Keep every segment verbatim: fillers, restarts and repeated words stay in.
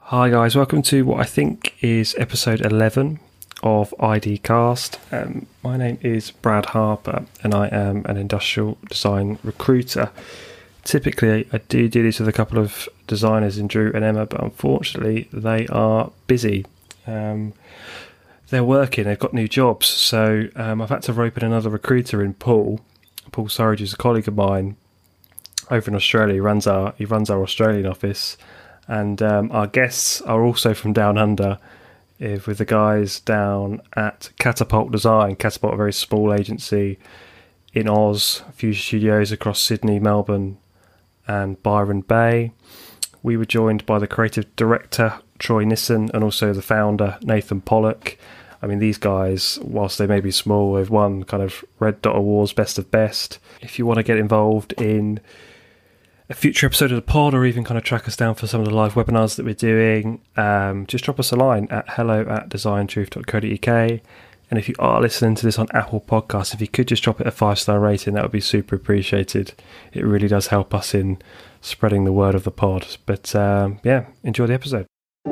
Hi guys, welcome to what I think is episode eleven of I D Cast. Um, my name is Brad Harper and I am an industrial design recruiter. Typically I do do this with a couple of designers in Drew and Emma, but unfortunately they are busy. Um, they're working, they've got new jobs, so um, I've had to rope in another recruiter in Paul. Paul Surridge is a colleague of mine over in Australia. He runs our, he runs our Australian office. And um, our guests are also from down under, if with the guys down at Catapult Design. Catapult, a very small agency in Oz, a few studios across Sydney, Melbourne and Byron Bay. We were joined by the creative director, Troy Nissen, and also the founder, Nathan Pollock. I mean, these guys, whilst they may be small, they've won kind of Red Dot Awards, Best of Best. If you want to get involved in a future episode of the pod, or even kind of track us down for some of the live webinars that we're doing, um, just drop us a line at hello at designtruth dot co dot uk. And if you are listening to this on Apple Podcasts, if you could just drop it a five-star rating, that would be super appreciated. It really does help us in spreading the word of the pod. But um, yeah, enjoy the episode.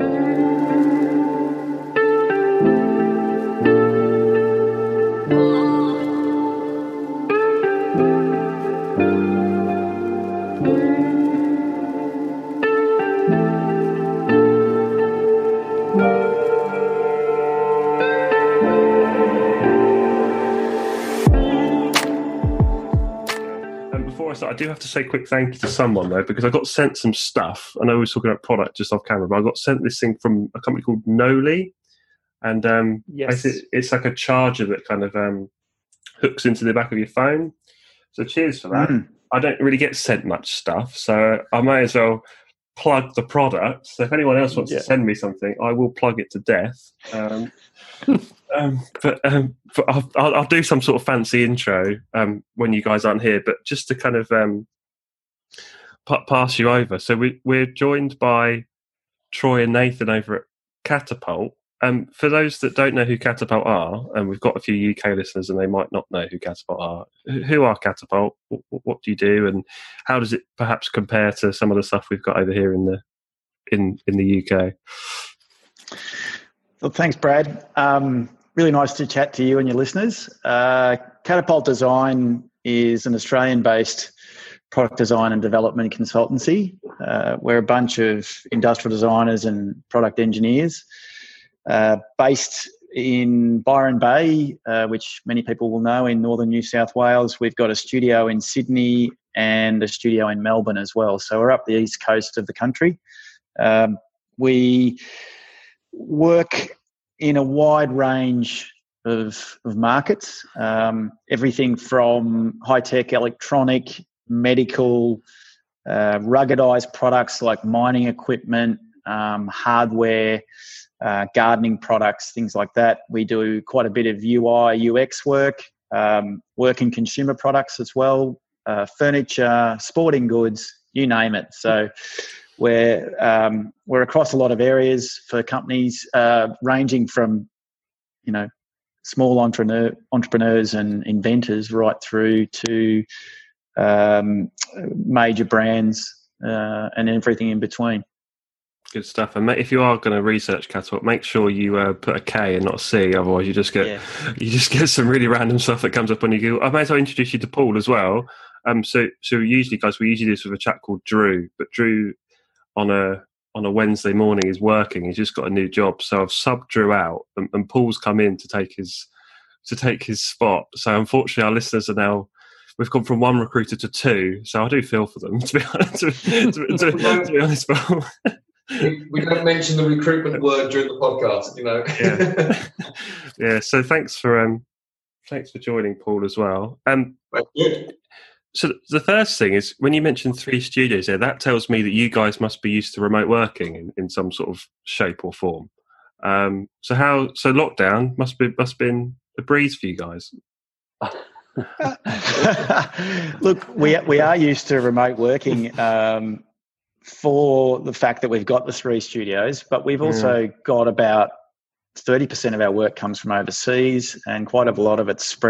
I do have to say a quick thank you to someone though, because I got sent some stuff. I know we were talking about product just off camera, but I got sent this thing from a company called Noli, and um, yes. it's like a charger that kind of um, hooks into the back of your phone. So cheers for that. Mm. I don't really get sent much stuff, so I may as well plug the product. So if anyone else wants yeah. to send me something, I will plug it to death. Um, um, but, um, but I'll, I'll, I'll do some sort of fancy intro um, when you guys aren't here. But just to kind of um, p- pass you over. So we, we're joined by Troy and Nathan over at Catapult. Um, for those that don't know who Catapult are, and we've got a few U K listeners and they might not know who Catapult are, who are Catapult? What, what do you do, and how does it perhaps compare to some of the stuff we've got over here in the in in the U K? Well, thanks, Brad. Um, really nice to chat to you and your listeners. Uh, Catapult Design is an Australian-based product design and development consultancy. Uh, we're a bunch of industrial designers and product engineers uh, based in Byron Bay, uh, which many people will know, in northern New South Wales. We've got a studio in Sydney and a studio in Melbourne as well. So we're up the east coast of the country. Um, we work in a wide range of, of markets, um, everything from high-tech electronic, medical, uh, ruggedized products like mining equipment, um, hardware, uh, gardening products, things like that. We do quite a bit of U I, U X work, um, work in consumer products as well, uh, furniture, sporting goods, you name it. So We're um, we're across a lot of areas for companies, uh, ranging from, you know, small entrepreneur entrepreneurs and inventors right through to um, major brands uh, and everything in between. Good stuff. And if you are going to research Catapult, make sure you uh, put a K and not a C. Otherwise, you just get yeah. you just get some really random stuff that comes up on your Google. I may as well introduce you to Paul as well. Um, so so usually, guys, we usually do this with a chap called Drew, but Drew on a on a Wednesday morning is working. He's just got a new job, so I've subbed Drew out, and, and Paul's come in to take his to take his spot. So unfortunately, our listeners are now we've gone from one recruiter to two. So I do feel for them, to be honest. To, to, to, to, to be honest, Paul. we, we don't mention the recruitment word during the podcast, you know. yeah. yeah. So thanks for um thanks for joining, Paul, as well. Um. So the first thing is, when you mentioned three studios there, that tells me that you guys must be used to remote working in, in some sort of shape or form. Um, so how? So lockdown must be must been a breeze for you guys. Look, we we are used to remote working um, for the fact that we've got the three studios, but we've also yeah. got about thirty percent of our work comes from overseas, and quite a lot of it's spread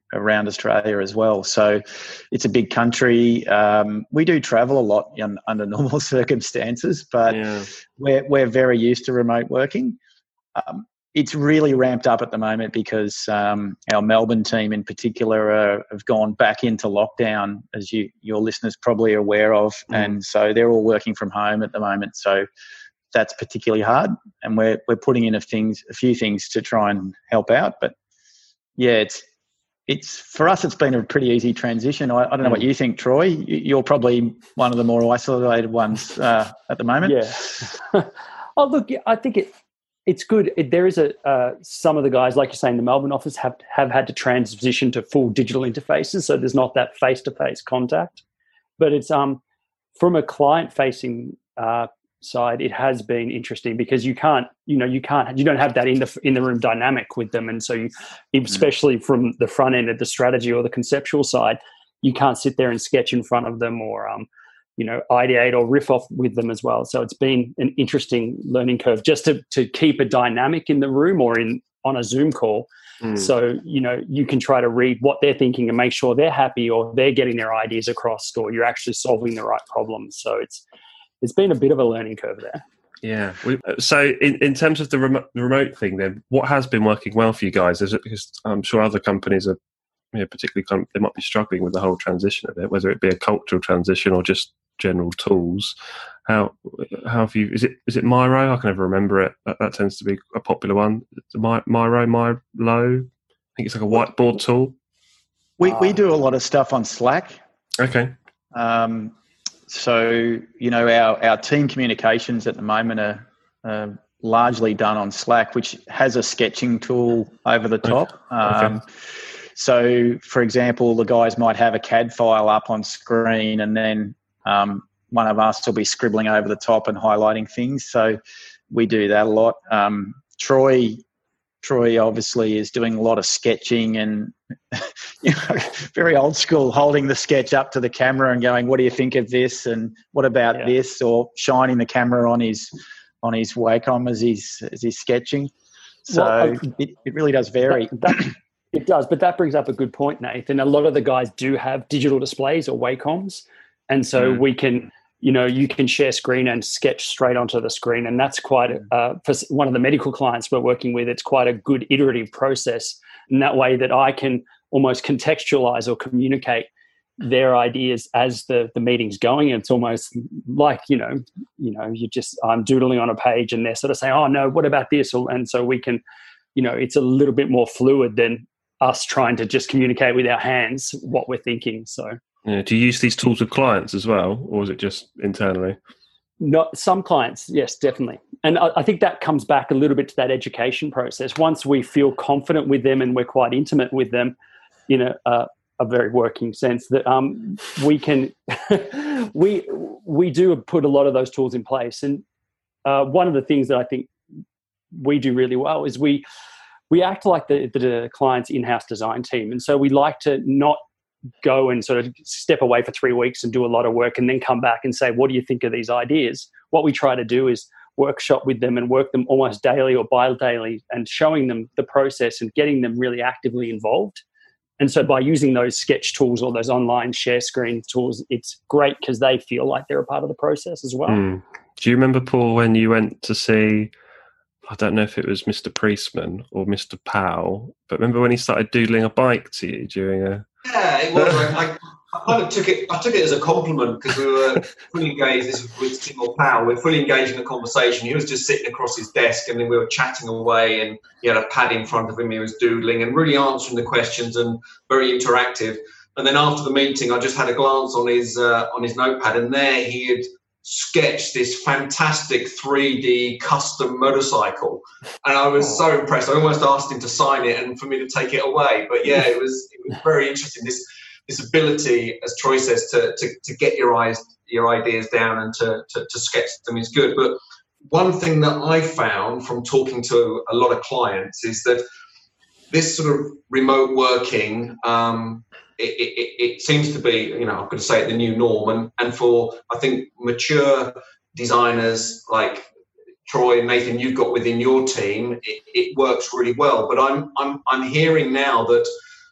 around Australia as well. So it's a big country. Um, we do travel a lot in, under normal circumstances, but yeah. we're, we're very used to remote working. Um, it's really ramped up at the moment because um, our Melbourne team in particular are, have gone back into lockdown, as you, your listeners probably are aware of. Mm. And so they're all working from home at the moment. So that's particularly hard. And we're, we're putting in a, things, a few things to try and help out. But yeah, it's, It's for us. It's been a pretty easy transition. I, I don't know what you think, Troy. You're probably one of the more isolated ones uh, at the moment. Yeah. Oh, look, I think it it's good. It, there is a uh, some of the guys, like you're saying, the Melbourne office have have had to transition to full digital interfaces, so there's not that face to face contact. But it's um from a client facing uh, side, it has been interesting because you can't, you know, you can't, you don't have that in the in the room dynamic with them, and so you, especially from the front end of the strategy or the conceptual side, you can't sit there and sketch in front of them or, um, you know, ideate or riff off with them as well. So it's been an interesting learning curve just to to keep a dynamic in the room or in on a Zoom call. Mm. So, you know, you can try to read what they're thinking and make sure they're happy or they're getting their ideas across, or you're actually solving the right problems. So it's It's been a bit of a learning curve there. Yeah. We, so in, in terms of the remote, the remote thing then, what has been working well for you guys? Is it, because I'm sure other companies are, you know, particularly kind of, they might be struggling with the whole transition of it, whether it be a cultural transition or just general tools. How how have you, is it is it Miro? I can never remember it. That, that tends to be a popular one. My, Miro, Milo? I think it's like a whiteboard tool. We, we do a lot of stuff on Slack. Okay. Um, So, you know, our, our team communications at the moment are uh, largely done on Slack, which has a sketching tool over the top. Okay. Um, so, for example, the guys might have a C A D file up on screen and then um, one of us will be scribbling over the top and highlighting things. So we do that a lot. Um, Troy... Troy obviously is doing a lot of sketching and, you know, very old school, holding the sketch up to the camera and going, what do you think of this? And what about yeah. this? Or shining the camera on his on his Wacom as he's, as he's sketching. So well, uh, it, it really does vary. That, that, it does, but that brings up a good point, Nathan. A lot of the guys do have digital displays or Wacoms. And so mm. we can... you know, you can share screen and sketch straight onto the screen. And that's quite, a, uh, for one of the medical clients we're working with, it's quite a good iterative process. And that way that I can almost contextualize or communicate their ideas as the, the meeting's going. It's almost like, you know, you know, you just, I'm doodling on a page and they're sort of saying, oh no, what about this? And so we can, you know, it's a little bit more fluid than us trying to just communicate with our hands what we're thinking. So. Yeah. Do you use these tools with clients as well, or is it just internally? Not some clients, yes, definitely. And I, I think that comes back a little bit to that education process. Once we feel confident with them and we're quite intimate with them in a, a, a very working sense, that um, we can, we we do put a lot of those tools in place. And uh, one of the things that I think we do really well is we we act like the, the client's in-house design team. And so we like to not go and sort of step away for three weeks and do a lot of work and then come back and say, what do you think of these ideas? What we try to do is workshop with them and work them almost daily or bi-daily and showing them the process and getting them really actively involved. And so by using those sketch tools or those online share screen tools, it's great because they feel like they're a part of the process as well. Mm. Do you remember, Paul, when you went to see, I don't know if it was Mister Priestman or Mister Powell, but remember when he started doodling a bike to you during a... Yeah, it was. I, I kind of took it. I took it as a compliment because we were fully engaged. This was with Timor Powell. We were fully engaged in the conversation. He was just sitting across his desk, and then we were chatting away. And he had a pad in front of him. He was doodling and really answering the questions and very interactive. And then after the meeting, I just had a glance on his uh, on his notepad, and there he had sketched this fantastic three D custom motorcycle, and I was so impressed. I almost asked him to sign it and for me to take it away. But yeah, it was it was very interesting. This this ability, as Troy says, to to, to get your eyes your ideas down and to, to to sketch them is good. But one thing that I found from talking to a lot of clients is that this sort of remote working. Um, It, it, it seems to be, you know, I'm going to say it, the new norm. And, and for, I think, mature designers like Troy and Nathan, you've got within your team, it, it works really well. But I'm, I'm, I'm hearing now that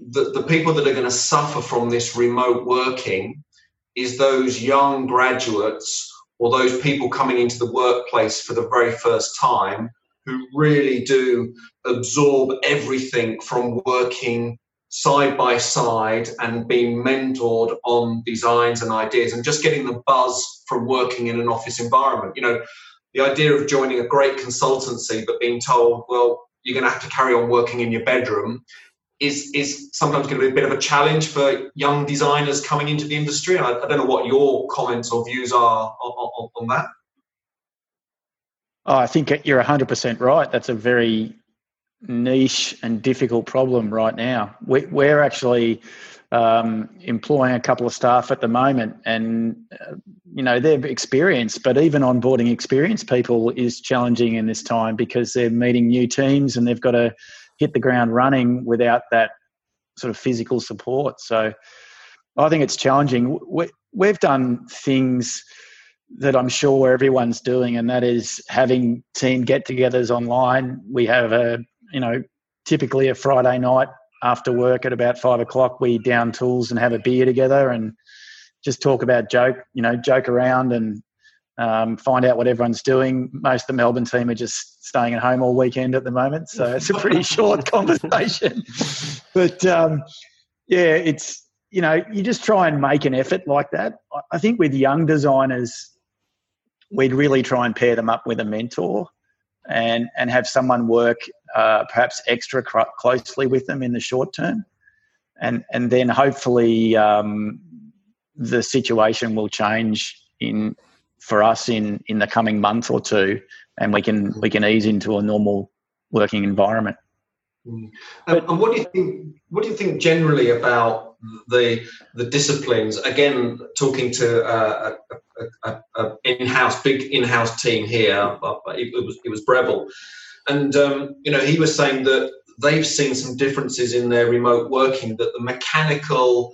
the, the people that are going to suffer from this remote working is those young graduates or those people coming into the workplace for the very first time who really do absorb everything from working side by side and being mentored on designs and ideas and just getting the buzz from working in an office environment. You know, the idea of joining a great consultancy but being told, well, you're going to have to carry on working in your bedroom is is sometimes going to be a bit of a challenge for young designers coming into the industry. I, I don't know what your comments or views are on, on, on that. Oh, I think you're one hundred percent right. That's a very niche and difficult problem right now. We, we're actually um, employing a couple of staff at the moment, and uh, you know, they're experienced, but even onboarding experienced people is challenging in this time because they're meeting new teams and they've got to hit the ground running without that sort of physical support. So I think it's challenging. We, we've done things that I'm sure everyone's doing, and that is having team get-togethers online. We have a, you know, typically a Friday night after work at about five o'clock, we down tools and have a beer together and just talk about joke, you know, joke around and um, find out what everyone's doing. Most of the Melbourne team are just staying at home all weekend at the moment, so it's a pretty short conversation. But um, yeah, it's, you know, you just try and make an effort like that. I think with young designers, we'd really try and pair them up with a mentor and and have someone work uh, perhaps extra cr- closely with them in the short term, and and then hopefully um, the situation will change in for us in in the coming month or two, and we can we can ease into a normal working environment. Mm. And, and what do you think? What do you think generally about the the disciplines? Again, talking to uh, a, a, a in-house big in-house team here, but it, it was it was Breville, and um, you know, he was saying that they've seen some differences in their remote working. That the mechanical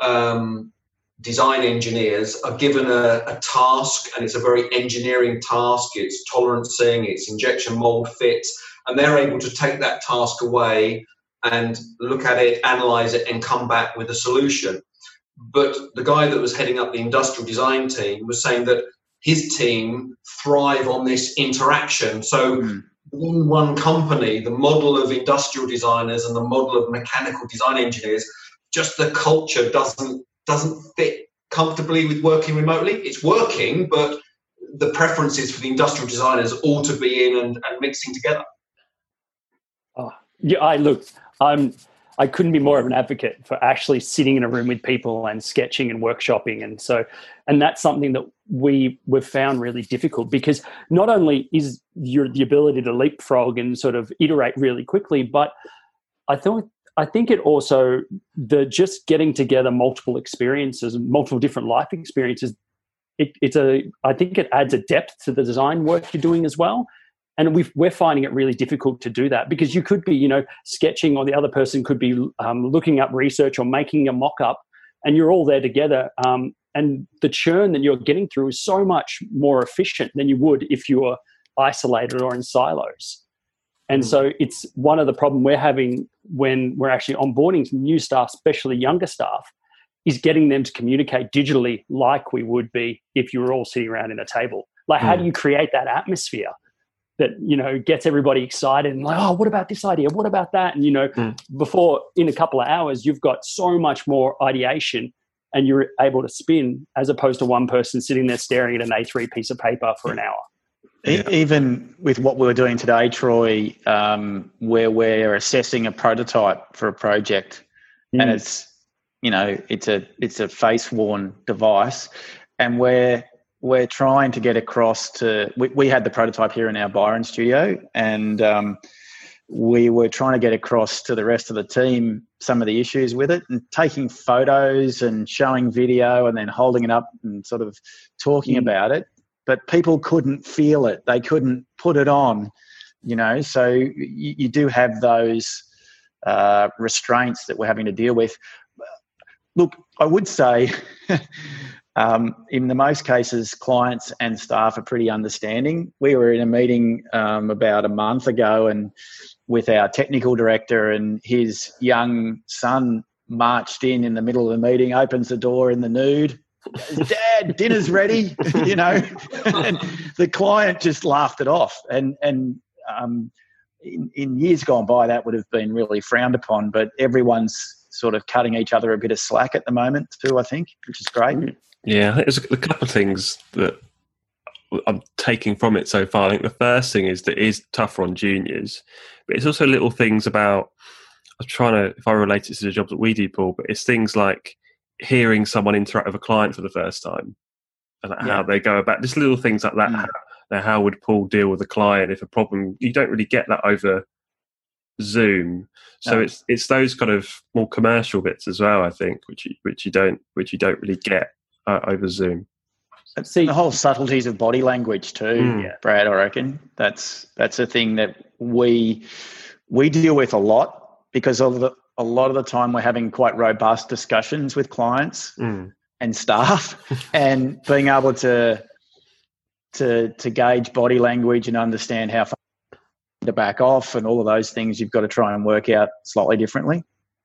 um, design engineers are given a, a task, and it's a very engineering task. It's tolerancing, it's injection mold fit. And they're able to take that task away and look at it, analyze it, and come back with a solution. But the guy that was heading up the industrial design team was saying that his team thrive on this interaction. So mm. in one company, the model of industrial designers and the model of mechanical design engineers, just the culture doesn't doesn't fit comfortably with working remotely. It's working, but the preferences for the industrial designers all to be in and, and mixing together. Oh, yeah, I look, I'm, I couldn't be more of an advocate for actually sitting in a room with people and sketching and workshopping. And so, and that's something that we, we've found really difficult, because not only is your, the ability to leapfrog and sort of iterate really quickly, but I thought, I think it also, the just getting together multiple experiences, multiple different life experiences, it, it's a, I think it adds a depth to the design work you're doing as well. And we've, we're finding it really difficult to do that, because you could be, you know, sketching, or the other person could be um, looking up research or making a mock-up, and you're all there together. Um, and the churn that you're getting through is so much more efficient than you would if you were isolated or in silos. And mm-hmm. so it's one of the problems we're having when we're actually onboarding some new staff, especially younger staff, is getting them to communicate digitally like we would be if you were all sitting around in a table. Like, mm. how do you create that atmosphere that, you know, gets everybody excited and like, oh, what about this idea? What about that? And, you know, mm. before, in a couple of hours, you've got so much more ideation and you're able to spin, as opposed to one person sitting there staring at an A three piece of paper for an hour. Yeah. Even with what we were doing today, Troy, um, where we're assessing a prototype for a project, mm. and it's, you know, it's a it's a face-worn device, and we're we're trying to get across to. We, we had the prototype here in our Byron studio, and um, we were trying to get across to the rest of the team some of the issues with it, and taking photos and showing video, and then holding it up and sort of talking mm. about it. But people couldn't feel it; they couldn't put it on, you know. So you, you do have those uh, restraints that we're having to deal with. Look, I would say um, in the most cases, clients and staff are pretty understanding. We were in a meeting um, about a month ago, and with our technical director, and his young son marched in in the middle of the meeting, opens the door in the nude. Dad, dinner's ready, you know. And the client just laughed it off. And and um, in, in years gone by, that would have been really frowned upon. But everyone's sort of cutting each other a bit of slack at the moment too, I think, which is great. Yeah, I think there's a couple of things that I'm taking from it so far. I think the first thing is that it is tougher on juniors, but it's also little things about, I'm trying to, if I relate it to the job that we do, Paul, but it's things like hearing someone interact with a client for the first time and yeah. how they go about, just little things like that. Mm. How, now, how would Paul deal with a client if a problem, you don't really get that over Zoom. So no. it's it's those kind of more commercial bits as well, I think, which you, which you don't which you don't really get uh, over Zoom. See, the whole subtleties of body language too, mm. Brad. I reckon that's that's a thing that we we deal with a lot, because of the, a lot of the time we're having quite robust discussions with clients mm. and staff, and being able to to to gauge body language and understand how far to back off and all of those things, you've got to try and work out slightly differently.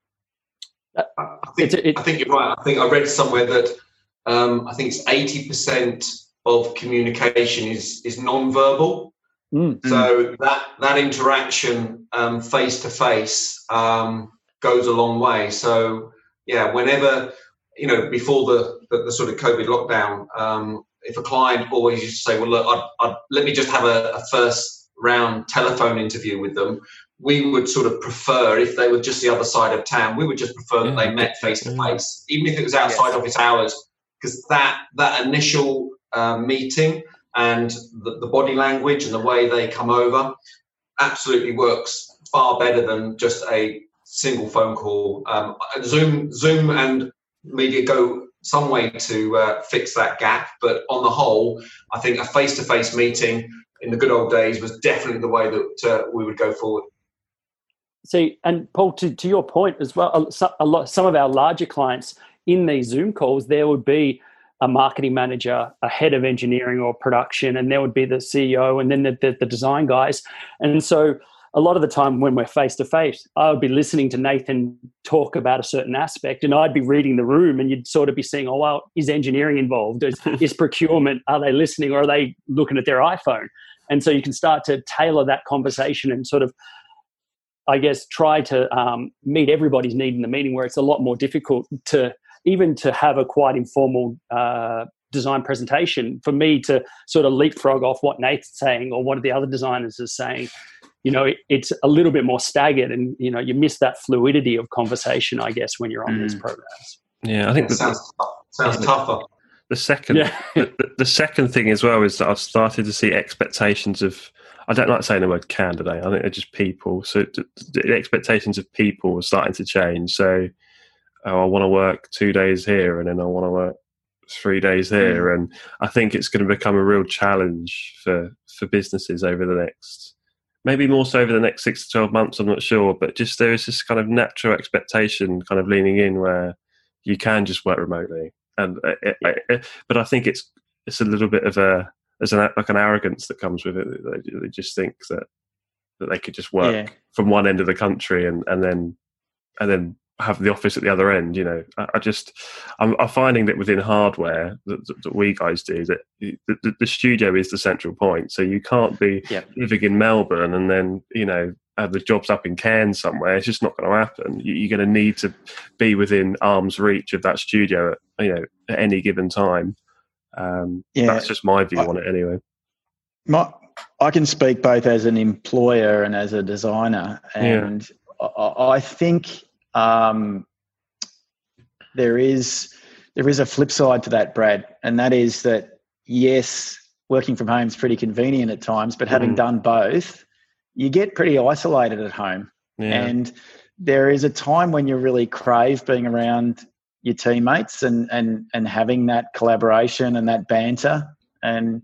I think, it, it, I think you're right. I think I read somewhere that um, I think it's eighty percent of communication is is non-verbal. Mm. So that that interaction um, face to face um, goes a long way. So yeah, whenever, you know, before the the, the sort of COVID lockdown, um, if a client always used to say, "Well, look, I'd, I'd, let me just have a, a first round telephone interview with them," we would sort of prefer, if they were just the other side of town, we would just prefer that they met face to face, even if it was outside yes. office hours, because that that initial uh, meeting and the, the body language and the way they come over absolutely works far better than just a single phone call. Um, Zoom, Zoom and media go some way to uh, fix that gap, but on the whole, I think a face-to-face meeting in the good old days was definitely the way that uh, we would go forward. See, and Paul, to, to your point as well, a lot, some of our larger clients in these Zoom calls, there would be a marketing manager, a head of engineering or production, and there would be the C E O and then the, the, the design guys. And so a lot of the time when we're face-to-face, I would be listening to Nathan talk about a certain aspect, and I'd be reading the room, and you'd sort of be saying, oh, well, is engineering involved? Is, is procurement, are they listening, or are they looking at their iPhone? And so you can start to tailor that conversation and sort of, I guess, try to um, meet everybody's need in the meeting, where it's a lot more difficult to even to have a quite informal uh, design presentation. For me to sort of leapfrog off what Nate's saying or what the other designers are saying, you know, it, it's a little bit more staggered, and, you know, you miss that fluidity of conversation, I guess, when you're on mm. these programs. Yeah, I think that sounds, sounds yeah, tougher. The second, yeah. the, the second thing as well is that I've started to see expectations of, I don't like saying the word candidate, I think they're just people. So the expectations of people are starting to change. So, oh, I want to work two days here and then I want to work three days here. Mm. And I think it's going to become a real challenge for, for businesses over the next, maybe more so over the next six to twelve months, I'm not sure. But just there is this kind of natural expectation kind of leaning in where you can just work remotely. And it, it, it, but I think it's it's a little bit of a there's an like an arrogance that comes with it. They, they just think that that they could just work yeah. from one end of the country and, and then and then have the office at the other end. You know, I, I just I'm, I'm finding that within hardware that, that, that we guys do, that the, the, the studio is the central point. So you can't be yeah. living in Melbourne and then, you know, have the jobs up in Cairns somewhere. It's just not going to happen. You're going to need to be within arm's reach of that studio at, you know, at any given time. Um, yeah. That's just my view I, on it anyway. My, I can speak both as an employer and as a designer. And yeah. I, I think um, there is there is a flip side to that, Brad, and that is that, yes, working from home is pretty convenient at times, but having mm. done both, you get pretty isolated at home. Yeah. And there is a time when you really crave being around your teammates and, and, and having that collaboration and that banter. And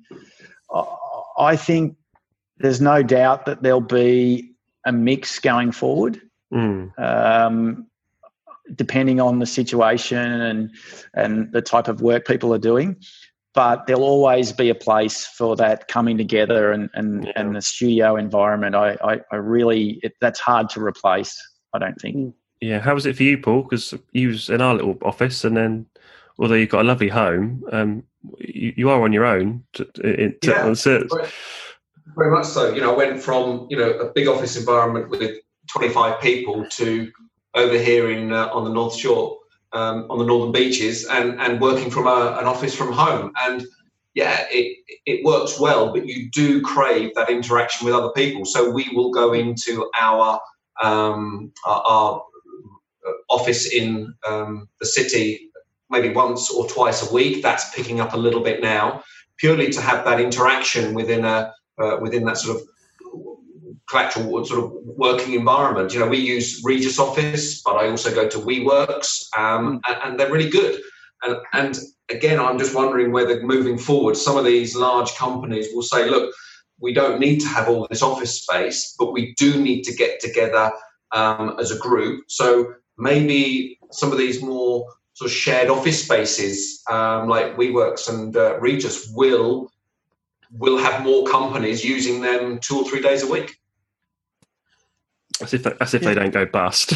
I think there's no doubt that there'll be a mix going forward, mm. um, depending on the situation and, and the type of work people are doing. but there'll always be a place for that coming together and and, yeah. and the studio environment. I I, I really it, that's hard to replace, I don't think. Yeah, how was it for you, Paul? Because you was in our little office, and then although you've got a lovely home, um, you, you are on your own. To, to, yeah, on very, very much so. You know, I went from you know a big office environment with twenty-five people to over here in uh, on the North Shore, um, on the northern beaches, and and working from a, an office from home. And yeah, it it works well, but you do crave that interaction with other people. So we will go into our um, our, our office in um, the city maybe once or twice a week. That's picking up a little bit now, purely to have that interaction within a uh, within that sort of collateral sort of working environment. You know, we use Regus Office, but I also go to WeWorks, um, and, and they're really good. And, and again, I'm just wondering whether moving forward, some of these large companies will say, look, we don't need to have all this office space, but we do need to get together um, as a group. So maybe some of these more sort of shared office spaces, um, like WeWorks and uh, Regus, will will have more companies using them two or three days a week. As if, they, as if yeah. they don't go bust.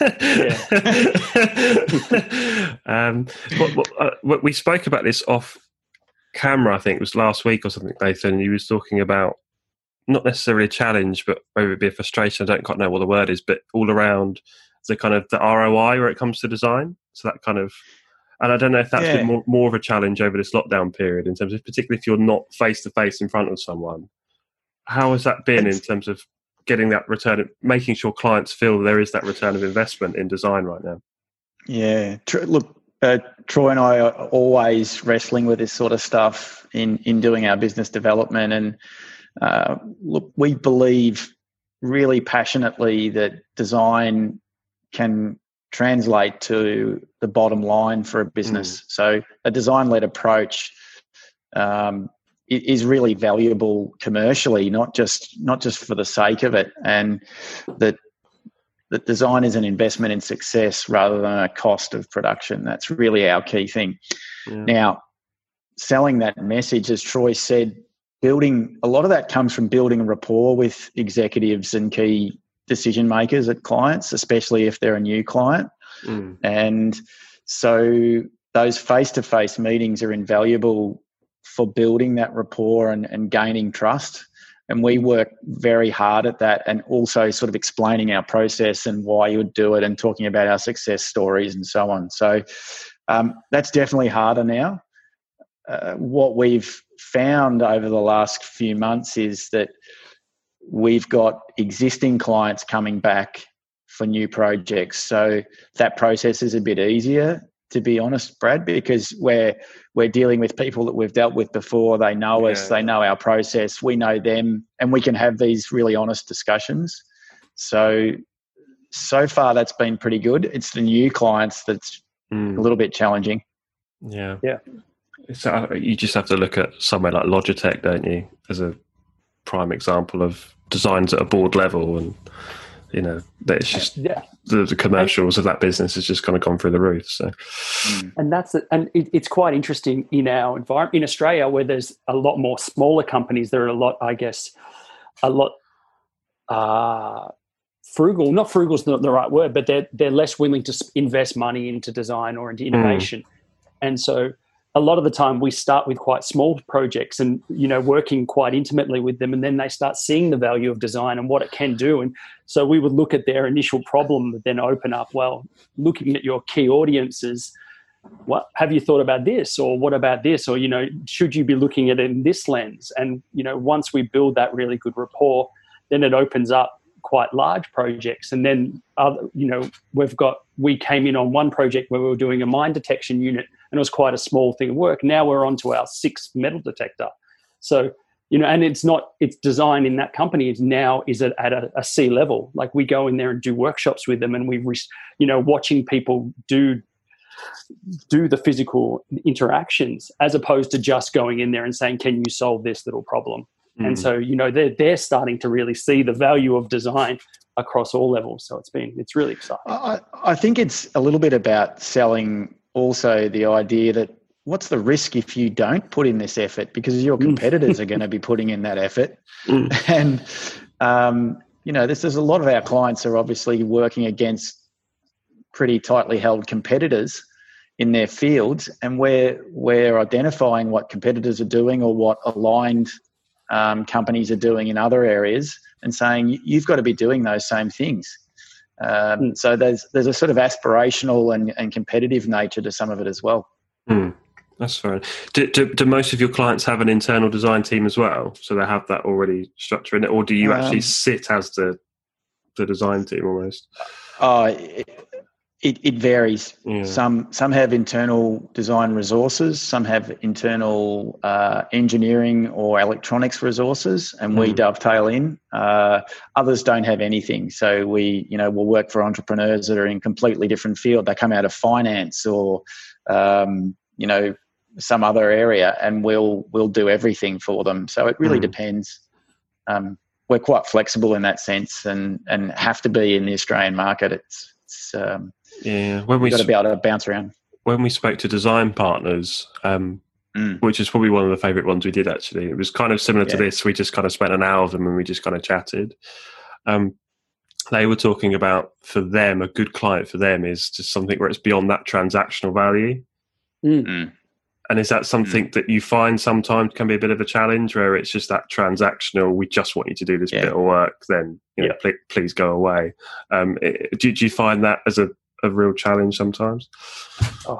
um, what, what, uh, what we spoke about this off camera, I think it was last week or something, Nathan. You was talking about not necessarily a challenge, but maybe it'd be a frustration. I don't quite know what the word is, but all around the kind of the R O I where it comes to design. So that kind of, and I don't know if that's yeah. been more, more of a challenge over this lockdown period in terms of, particularly if you're not face to face in front of someone. How has that been it's, in terms of getting that return, making sure clients feel there is that return of investment in design right now? Yeah, look, uh, Troy and I are always wrestling with this sort of stuff in, in doing our business development. And uh, look, we believe really passionately that design can translate to the bottom line for a business. Mm. So a design-led approach um, is really valuable commercially, not just not just for the sake of it, and that that design is an investment in success rather than a cost of production. That's really our key thing. Yeah. Now, selling that message, as Troy said, building a lot of that comes from building a rapport with executives and key decision makers at clients, especially if they're a new client. Mm. And so those face-to-face meetings are invaluable for building that rapport and, and gaining trust. And we work very hard at that, and also sort of explaining our process and why you would do it and talking about our success stories and so on. So um, that's definitely harder now. Uh, what we've found over the last few months is that we've got existing clients coming back for new projects. So that process is a bit easier, to be honest, Brad, because we're we're dealing with people that we've dealt with before. They know yeah. us, they know our process, we know them, and we can have these really honest discussions. So, so far that's been pretty good. It's the new clients that's mm. a little bit challenging. Yeah. Yeah. So you just have to look at somewhere like Logitech, don't you, as a prime example of designs at a board level, and you know, it's just yeah. the, the commercials and, of that business has just kind of gone through the roof. So, and that's it. And it, it's quite interesting in our environment in Australia, where there's a lot more smaller companies. There are a lot, I guess, a lot uh, frugal. Not frugal is not the right word, but they're they're less willing to invest money into design or into innovation, mm. and so. A lot of the time we start with quite small projects and, you know, working quite intimately with them, and then they start seeing the value of design and what it can do. And so we would look at their initial problem, but then open up, well, looking at your key audiences, what have you thought about this? Or what about this? Or, you know, should you be looking at it in this lens? And, you know, once we build that really good rapport, then it opens up quite large projects. And then, other, you know, we've got, we came in on one project where we were doing a mine detection unit, and it was quite a small thing of work. Now we're on to our sixth metal detector. So, you know, and it's not, it's design in that company is now is at, at a, a C level. Like we go in there and do workshops with them, and we, you know, watching people do, do the physical interactions as opposed to just going in there and saying, can you solve this little problem? Mm. And so, you know, they're, they're starting to really see the value of design across all levels. So it's been, it's really exciting. I, I think it's a little bit about selling also the idea that what's the risk if you don't put in this effort, because your competitors are going to be putting in that effort. And, um, you know, this is a lot of our clients are obviously working against pretty tightly held competitors in their fields, and we're, we're identifying what competitors are doing or what aligned um, companies are doing in other areas and saying, you've got to be doing those same things. Um, mm. So there's there's a sort of aspirational and, and competitive nature to some of it as well. Mm. That's fine. Do, do, do most of your clients have an internal design team as well? So they have that already structured in it, or do you actually um, sit as the the design team almost? Oh, it, it, it varies. Yeah. Some some have internal design resources. Some have internal uh, engineering or electronics resources, and we mm. dovetail in. Uh, others don't have anything. So we, you know, we'll work for entrepreneurs that are in completely different field. They come out of finance or, um, you know, some other area, and we'll we'll do everything for them. So it really mm. depends. Um, we're quite flexible in that sense, and and have to be in the Australian market. It's, it's um, yeah, when we got to be able to bounce around. When we spoke to design partners, um, mm. which is probably one of the favourite ones we did actually, it was kind of similar yeah. to this. We just kind of spent an hour with them and we just kind of chatted. Um, they were talking about, for them, a good client for them is just something where it's beyond that transactional value. Mm. And is that something mm. that you find sometimes can be a bit of a challenge, where it's just that transactional, we just want you to do this yeah. bit of work, then you know, yeah. please, please go away. Um, it, do, do you find that as a, a real challenge sometimes? Oh.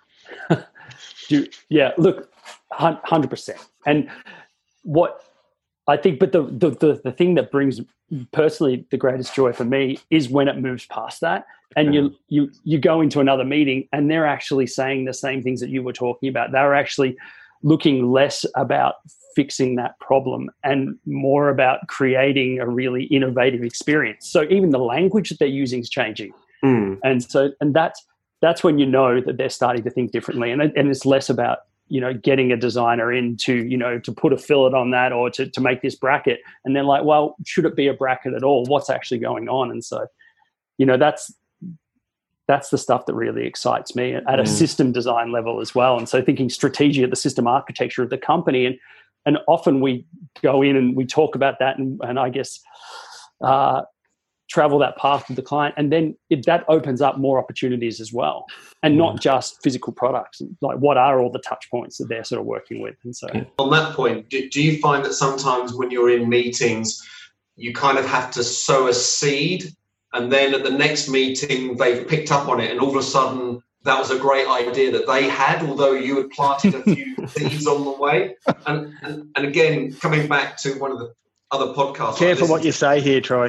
do, yeah, look, one hundred percent. And what I think, but the, the, the, the thing that brings personally the greatest joy for me is when it moves past that. And you you you go into another meeting and they're actually saying the same things that you were talking about. They're actually looking less about fixing that problem and more about creating a really innovative experience. So even the language that they're using is changing. Mm. And so and that's that's when you know that they're starting to think differently. And and it's less about, you know, getting a designer in to, you know, to put a fillet on that or to, to make this bracket. And they're like, well, should it be a bracket at all? What's actually going on? And so, you know, that's that's the stuff that really excites me at mm. a system design level as well. And so thinking strategy at the system architecture of the company. And and often we go in and we talk about that and, and I guess uh, travel that path with the client. And then it, that opens up more opportunities as well. And not just physical products. Like, what are all the touch points that they're sort of working with? And so on that point, do, do you find that sometimes when you're in meetings, you kind of have to sow a seed, and then at the next meeting, they've picked up on it, and all of a sudden, that was a great idea that they had, although you had planted a few seeds on the way? And, and and again, coming back to one of the other podcasts. Careful what you say here, Troy.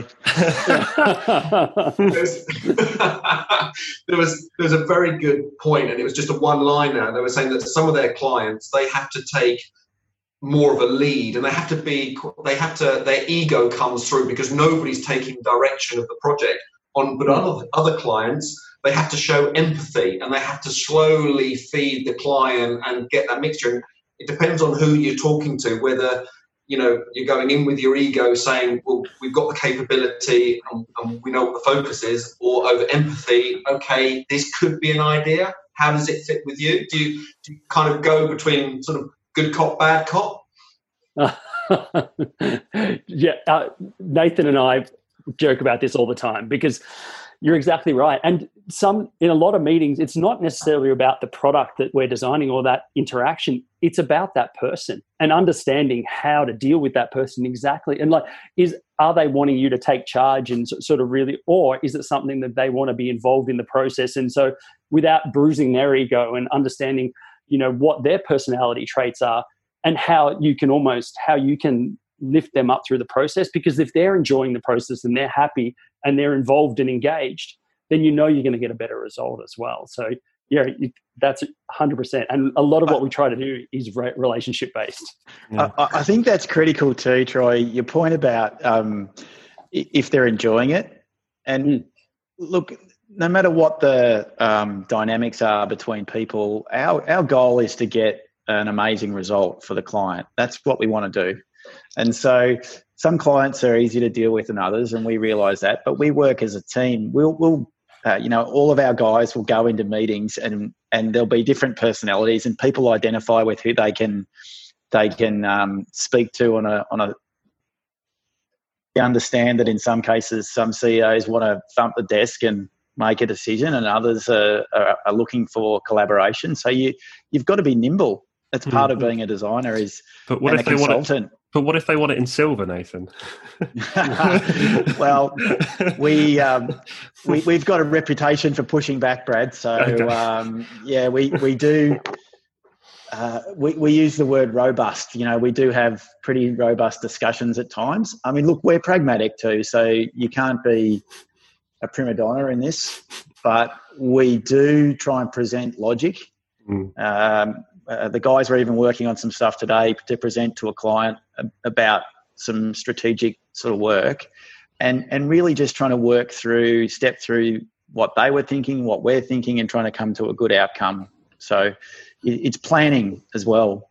There's, there was there's a very good point, and it was just a one-liner. They were saying that some of their clients, they have to take more of a lead, and they have to be they have to their ego comes through because nobody's taking direction of the project. On but other other clients, they have to show empathy, and they have to slowly feed the client and get that mixture. It depends on who you're talking to, whether you know you're going in with your ego saying, well, we've got the capability and, and we know what the focus is, or over empathy, okay, this could be an idea, how does it fit with you? Do you, do you kind of go between sort of good cop, bad cop? yeah, uh, Nathan and I joke about this all the time, because you're exactly right. And some in a lot of meetings, it's not necessarily about the product that we're designing or that interaction. It's about that person and understanding how to deal with that person exactly. And like, is are they wanting you to take charge and sort of really, or is it something that they want to be involved in the process? And so without bruising their ego and understanding, you know, what their personality traits are and how you can almost, how you can lift them up through the process. Because if they're enjoying the process and they're happy and they're involved and engaged, then you know you're going to get a better result as well. So yeah, that's one hundred percent. And a lot of what we try to do is re- relationship based. Yeah. I, I think that's critical too, Troy. Your point about um, if they're enjoying it. And mm. look, no matter what the um, dynamics are between people, our, our goal is to get an amazing result for the client. That's what we want to do. And so some clients are easier to deal with than others, and we realise that. But we work as a team. We'll, we'll uh, you know, all of our guys will go into meetings and and there'll be different personalities, and people identify with who they can they can um, speak to on a on a. They understand that in some cases, some C E Os want to thump the desk and make a decision, and others are, are, are looking for collaboration. So you you've got to be nimble. That's part mm-hmm. of being a designer. Is but what and if a they consultant. want it? But what if they want it in silver, Nathan? Well, we um, we we've got a reputation for pushing back, Brad. So Okay. um, yeah, we we do. Uh, we, we use the word robust. You know, we do have pretty robust discussions at times. I mean, look, we're pragmatic too, so you can't be a prima donna in this, but we do try and present logic. Mm. Um, uh, the guys are even working on some stuff today to present to a client about some strategic sort of work, and, and really just trying to work through, step through what they were thinking, what we're thinking, and trying to come to a good outcome. So it's planning as well.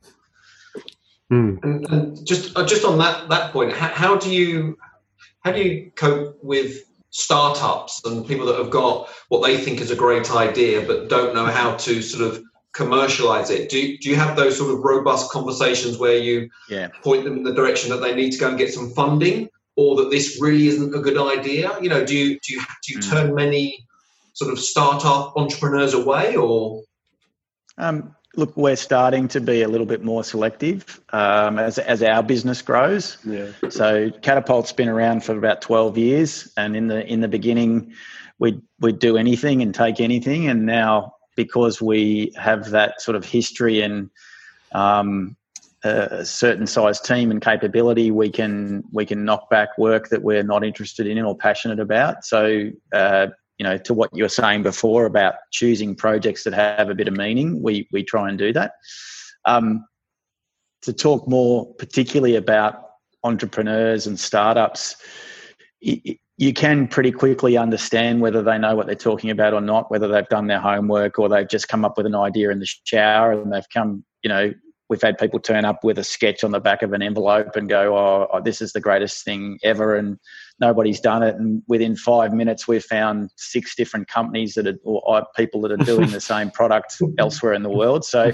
Mm. And, and just uh, just on that that point, how, how do you how do you cope with startups and people that have got what they think is a great idea but don't know how to sort of commercialize it? Do you, do you have those sort of robust conversations where you yeah. point them in the direction that they need to go and get some funding, or that this really isn't a good idea? You know, do you do you do you mm. turn many sort of startup entrepreneurs away, or? Um, look, we're starting to be a little bit more selective um, as as our business grows. Yeah. So Catapult's been around for about twelve years, and in the in the beginning, we'd we'd do anything and take anything, and now because we have that sort of history and um, a certain size team and capability, we can we can knock back work that we're not interested in or passionate about. So. Uh, You know, to what you were saying before about choosing projects that have a bit of meaning, we we try and do that. Um, to talk more particularly about entrepreneurs and startups, you, you can pretty quickly understand whether they know what they're talking about or not, whether they've done their homework or they've just come up with an idea in the shower and they've come, you know, we've had people turn up with a sketch on the back of an envelope and go, oh, oh, this is the greatest thing ever, and nobody's done it. And within five minutes, we've found six different companies that are, or people that are doing the same product elsewhere in the world. So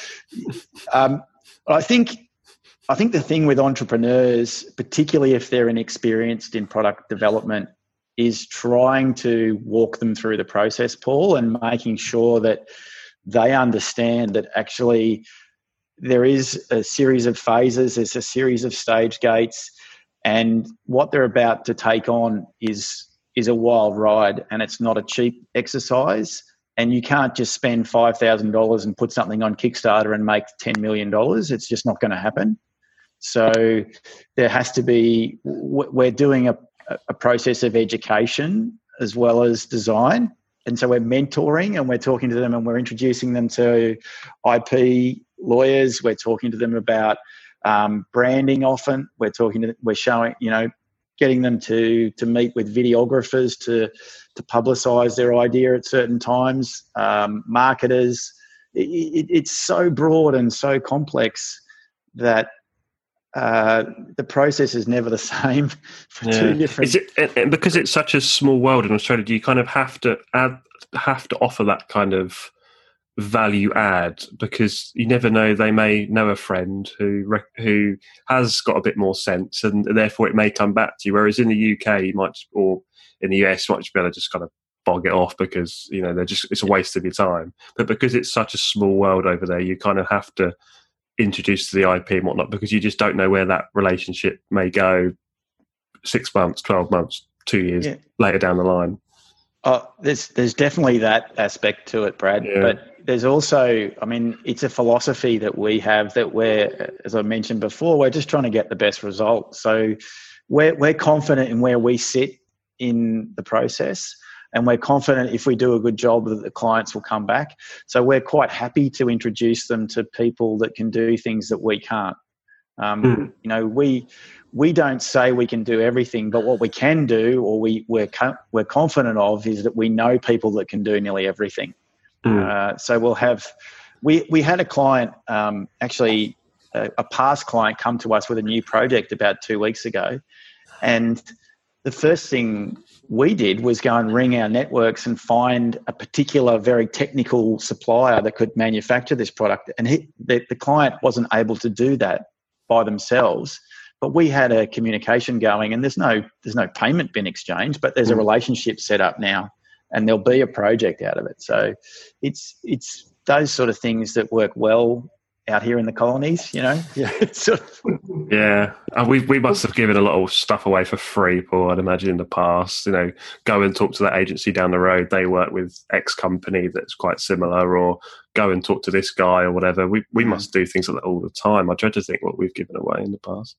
um, I think I think the thing with entrepreneurs, particularly if they're inexperienced in product development, is trying to walk them through the process, Paul, and making sure that they understand that actually there is a series of phases, there's a series of stage gates, and what they're about to take on is is a wild ride, and it's not a cheap exercise. And you can't just spend five thousand dollars and put something on Kickstarter and make ten million dollars. It's just not going to happen. So there has to be, we're doing a, a process of education as well as design. And so we're mentoring and we're talking to them and we're introducing them to I P lawyers. We're talking to them about um, branding often. We're talking to, we're showing, you know, getting them to to meet with videographers to to publicise their idea at certain times, um, marketers. It, it, it's so broad and so complex that uh, the process is never the same for yeah. two different. Is it, and because it's such a small world in Australia, do you kind of have to add, have to offer that kind of value add, because you never know, they may know a friend who who has got a bit more sense, and therefore it may come back to you. Whereas in the U K, you might, or in the U S, you might be able to just kind of bog it off because you know they're just it's a waste of your time. But because it's such a small world over there, you kind of have to introduce to the I P and whatnot, because you just don't know where that relationship may go six months, twelve months, two years yeah. later down the line. Oh, there's there's definitely that aspect to it, Brad. Yeah. But there's also, I mean, it's a philosophy that we have that we're, as I mentioned before, we're just trying to get the best result. So we're we're confident in where we sit in the process, and we're confident if we do a good job that the clients will come back. So we're quite happy to introduce them to people that can do things that we can't. Um, mm. You know, we we don't say we can do everything, but what we can do, or we we're we're confident of, is that we know people that can do nearly everything. Mm. Uh, so we'll have we we had a client, um, actually a, a past client, come to us with a new project about two weeks ago, and the first thing we did was go and ring our networks and find a particular very technical supplier that could manufacture this product. And he, the, the client wasn't able to do that by themselves, but we had a communication going, and there's no there's no payment been exchanged, but there's a relationship set up now, and there'll be a project out of it. So it's it's those sort of things that work well out here in the colonies, you know. Yeah, sort of. Yeah, and we we must have given a lot of stuff away for free, Paul. I'd imagine in the past, you know, go and talk to that agency down the road. They work with X company that's quite similar, or go and talk to this guy or whatever. We we must do things like that all the time. I dread to think what we've given away in the past.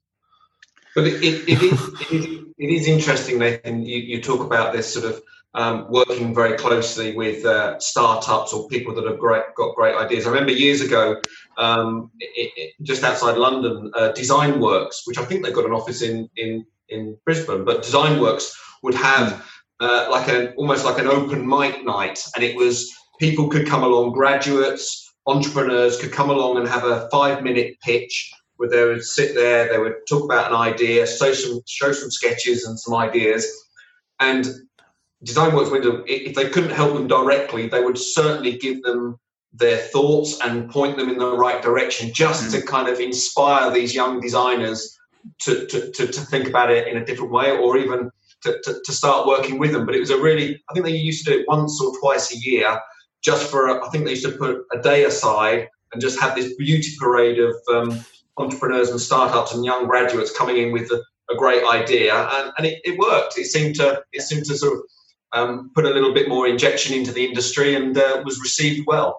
But it, it, it, is, it, is, it is interesting, Nathan. You, you talk about this sort of um, working very closely with uh, startups or people that have great, got great ideas. I remember years ago, um, it, it, just outside London, uh, DesignWorks, which I think they've got an office in, in, in Brisbane, but DesignWorks would have uh, like an almost like an open mic night, and it was people could come along, graduates, entrepreneurs could come along and have a five-minute pitch where they would sit there, they would talk about an idea, show some, show some sketches and some ideas. And DesignWorks window, if they couldn't help them directly, they would certainly give them their thoughts and point them in the right direction, just mm. to kind of inspire these young designers to, to, to, to think about it in a different way, or even to, to, to start working with them. But it was a really, I think they used to do it once or twice a year, just for, a, I think they used to put a day aside and just have this beauty parade of um, entrepreneurs and startups and young graduates coming in with a, a great idea, and, and it, it worked. It seemed to it seemed to sort of um, put a little bit more injection into the industry, and uh, was received well.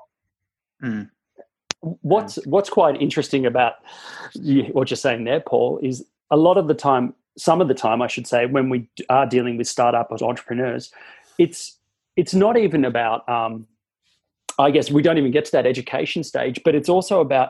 Mm. What's what's quite interesting about you, what you're saying there, Paul, is a lot of the time, some of the time, I should say, when we are dealing with startup as entrepreneurs, it's it's not even about. Um, I guess we don't even get to that education stage, but it's also about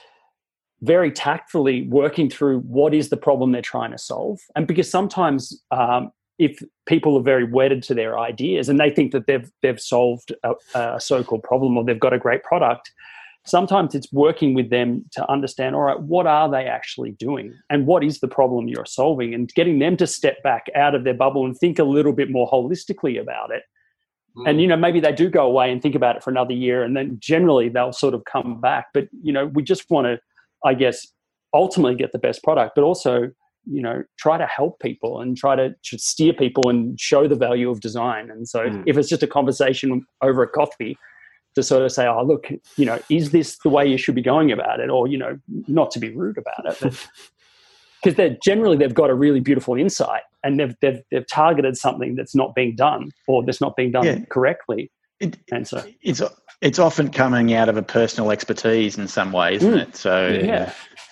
very tactfully working through what is the problem they're trying to solve. And because sometimes um, if people are very wedded to their ideas and they think that they've they've solved a, a so-called problem, or they've got a great product, sometimes it's working with them to understand, all right, what are they actually doing and what is the problem you're solving, and getting them to step back out of their bubble and think a little bit more holistically about it. Mm. And, you know, maybe they do go away and think about it for another year, and then generally they'll sort of come back. But, you know, we just want to, I guess, ultimately get the best product, but also, you know, try to help people and try to steer people and show the value of design. And so mm. if it's just a conversation over a coffee to sort of say, oh, look, you know, is this the way you should be going about it? Or, you know, not to be rude about it, but because they're generally, they've got a really beautiful insight, and they've, they've, they've targeted something that's not being done, or that's not being done yeah. correctly. It, and so it's, it's often coming out of a personal expertise in some way, isn't mm. it? So yeah.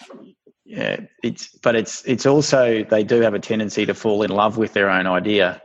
Yeah, it's but it's it's also, they do have a tendency to fall in love with their own idea,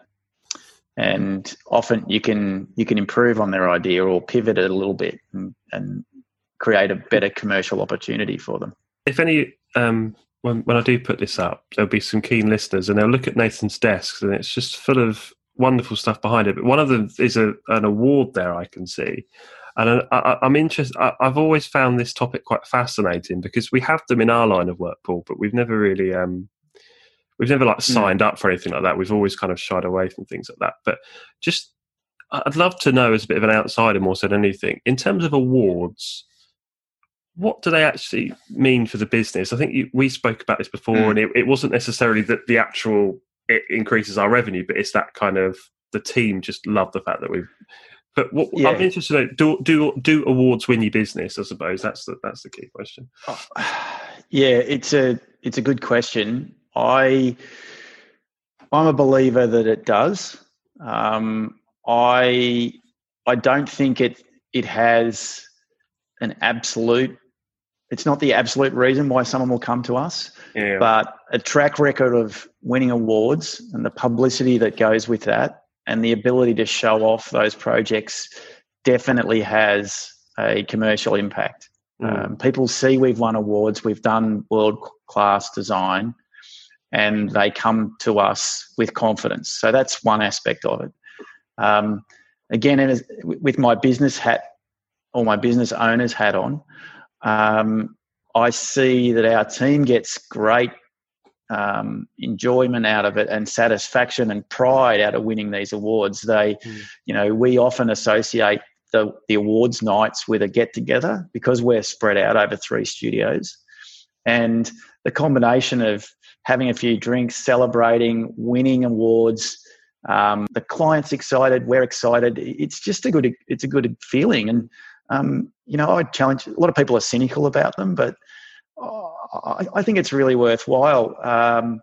and often you can you can improve on their idea or pivot it a little bit and, and create a better commercial opportunity for them. If any, um, when when I do put this up, there'll be some keen listeners, and they'll look at Nathan's desk, and it's just full of wonderful stuff behind it. But one of them is a, an award there I can see. And I, I, I'm interested. I, I've always found this topic quite fascinating, because we have them in our line of work, Paul, but we've never really, um, we've never like signed mm. up for anything like that. We've always kind of shied away from things like that. But just, I'd love to know, as a bit of an outsider more so than anything, in terms of awards, what do they actually mean for the business? I think you, we spoke about this before, mm. and it, it wasn't necessarily that the actual it increases our revenue, but it's that kind of, the team just love the fact that we've. But what, yeah. I'm interested to know, do, do do awards win your business? I suppose that's the that's the key question. Oh, yeah, it's a it's a good question. I I'm a believer that it does. Um, I I don't think it it has an absolute. It's not the absolute reason why someone will come to us, yeah. but a track record of winning awards and the publicity that goes with that, and the ability to show off those projects definitely has a commercial impact. Mm. Um, people see we've won awards, we've done world-class design, and they come to us with confidence. So that's one aspect of it. Um, again, as, with my business hat, or my business owner's hat on, um, I see that our team gets great um, enjoyment out of it and satisfaction and pride out of winning these awards. They, mm. you know, we often associate the, the awards nights with a get-together because we're spread out over three studios. And the combination of having a few drinks, celebrating, winning awards, um, the client's excited, we're excited. It's just a good, it's a good feeling. And, um, you know, I challenge, a lot of people are cynical about them, but oh, I, I think it's really worthwhile. Um,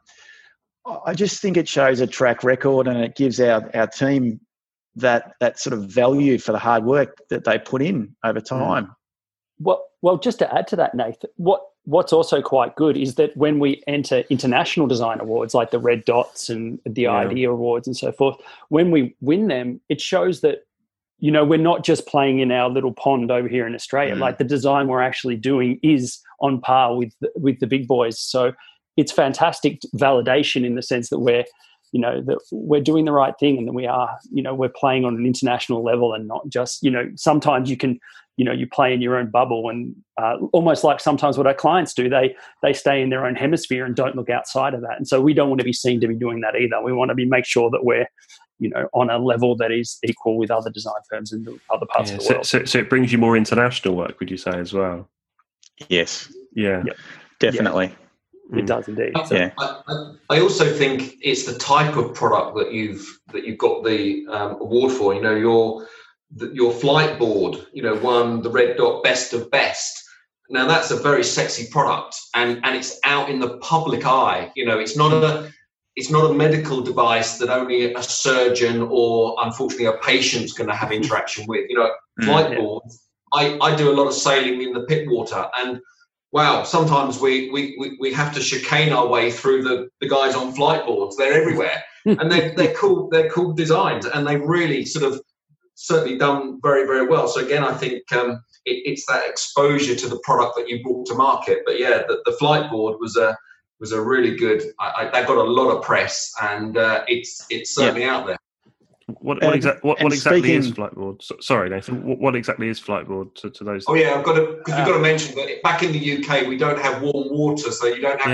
I just think it shows a track record and it gives our, our team that that sort of value for the hard work that they put in over time. Well, well, just to add to that, Nathan, what what's also quite good is that when we enter international design awards like the Red Dots and the yeah. IDEA Awards and so forth, when we win them, it shows that, you know, we're not just playing in our little pond over here in Australia. Mm. Like the design we're actually doing is on par with the, with the big boys. So it's fantastic validation in the sense that we're, you know, that we're doing the right thing and that we are, you know, we're playing on an international level and not just, you know, sometimes you can, you know, you play in your own bubble and uh, almost like sometimes what our clients do, they they stay in their own hemisphere and don't look outside of that. And so we don't want to be seen to be doing that either. We want to be make sure that we're, you know, on a level that is equal with other design firms in the other parts yeah, of the so, world. So, so it brings you more international work, would you say, as well? Yes. Yeah. Yep. Definitely. Yeah. It does indeed. I, yeah. I, I also think it's the type of product that you've that you've got the um, award for. You know, your the, your flight board, you know, won the Red Dot Best of Best. Now that's a very sexy product, and and it's out in the public eye. You know, it's not a it's not a medical device that only a surgeon or unfortunately a patient's going to have interaction with. You know, flight mm, boards. I I do a lot of sailing in the pit water and. Wow, sometimes we, we, we, we have to chicane our way through the, the guys on flight boards. They're everywhere. And they're, they're cool they're cool designs and they've really sort of certainly done very, very well. So again, I think um, it, it's that exposure to the product that you brought to market. But yeah, the, the flight board was a was a really good, I, I, that got a lot of press and uh, it's it's certainly yeah. out there. What what, exa- what, what exactly speaking, is Flightboard? So, sorry, Nathan. What, what exactly is Flightboard to, to those? Oh yeah, I've got to because uh, we've got to mention that back in the U K we don't have warm water, so you don't have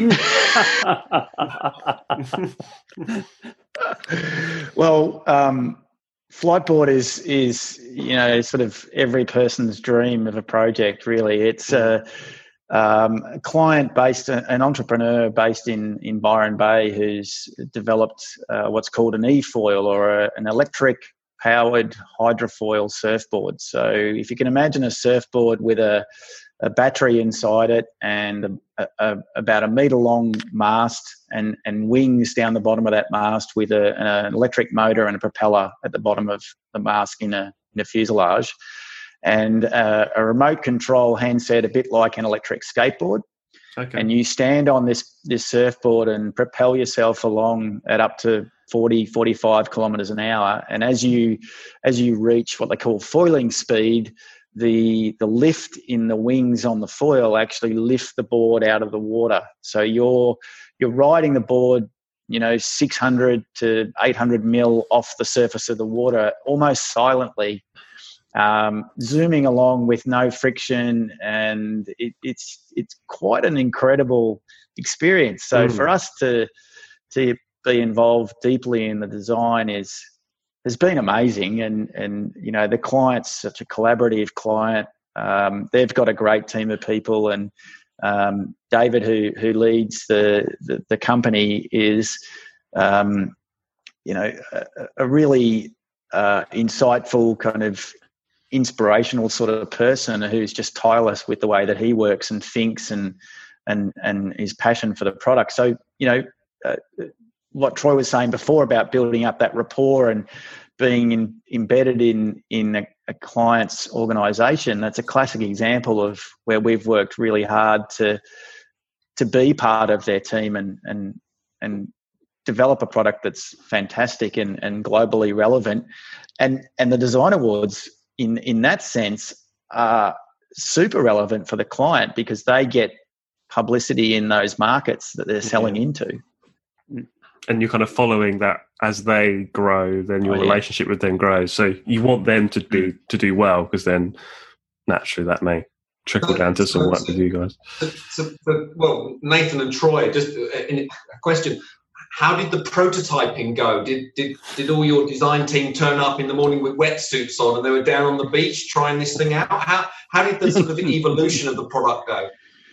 yeah. many people. Well, um, Flightboard is is you know sort of every person's dream of a project. Really, it's a. Uh, Um, a client based, an entrepreneur based in, in Byron Bay who's developed uh, what's called an e-foil or a, an electric powered hydrofoil surfboard. So if you can imagine a surfboard with a, a battery inside it and a, a, about a metre long mast and, and wings down the bottom of that mast with a, an electric motor and a propeller at the bottom of the mast in a, in a fuselage. And uh, a remote control handset, a bit like an electric skateboard. Okay. And you stand on this this surfboard and propel yourself along at up to forty, forty-five kilometres an hour. And as you as you reach what they call foiling speed, the the lift in the wings on the foil actually lift the board out of the water. So you're you're riding the board, you know, six hundred to eight hundred mil off the surface of the water almost silently. Um, zooming along with no friction, and it, it's it's quite an incredible experience. So mm. for us to to be involved deeply in the design is has been amazing, and and you know the client's such a collaborative client. Um, they've got a great team of people, and um, David, who who leads the the, the company, is um, you know a, a really uh, insightful kind of inspirational sort of person who's just tireless with the way that he works and thinks and and and his passion for the product. So you know uh, what Troy was saying before about building up that rapport and being in, embedded in in a, a client's organisation. That's a classic example of where we've worked really hard to to be part of their team and and and develop a product that's fantastic and, and globally relevant. And and the design awards in in that sense are super relevant for the client because they get publicity in those markets that they're selling yeah. into. And you're kind of following that as they grow, then your oh, yeah. relationship with them grows. So you want them to be to do well because then naturally that may trickle down to some work with you guys. So, so, so, well, Nathan and Troy, just a question. How did the prototyping go? Did, did did all your design team turn up in the morning with wetsuits on and they were down on the beach trying this thing out? How how did the sort of evolution of the product go?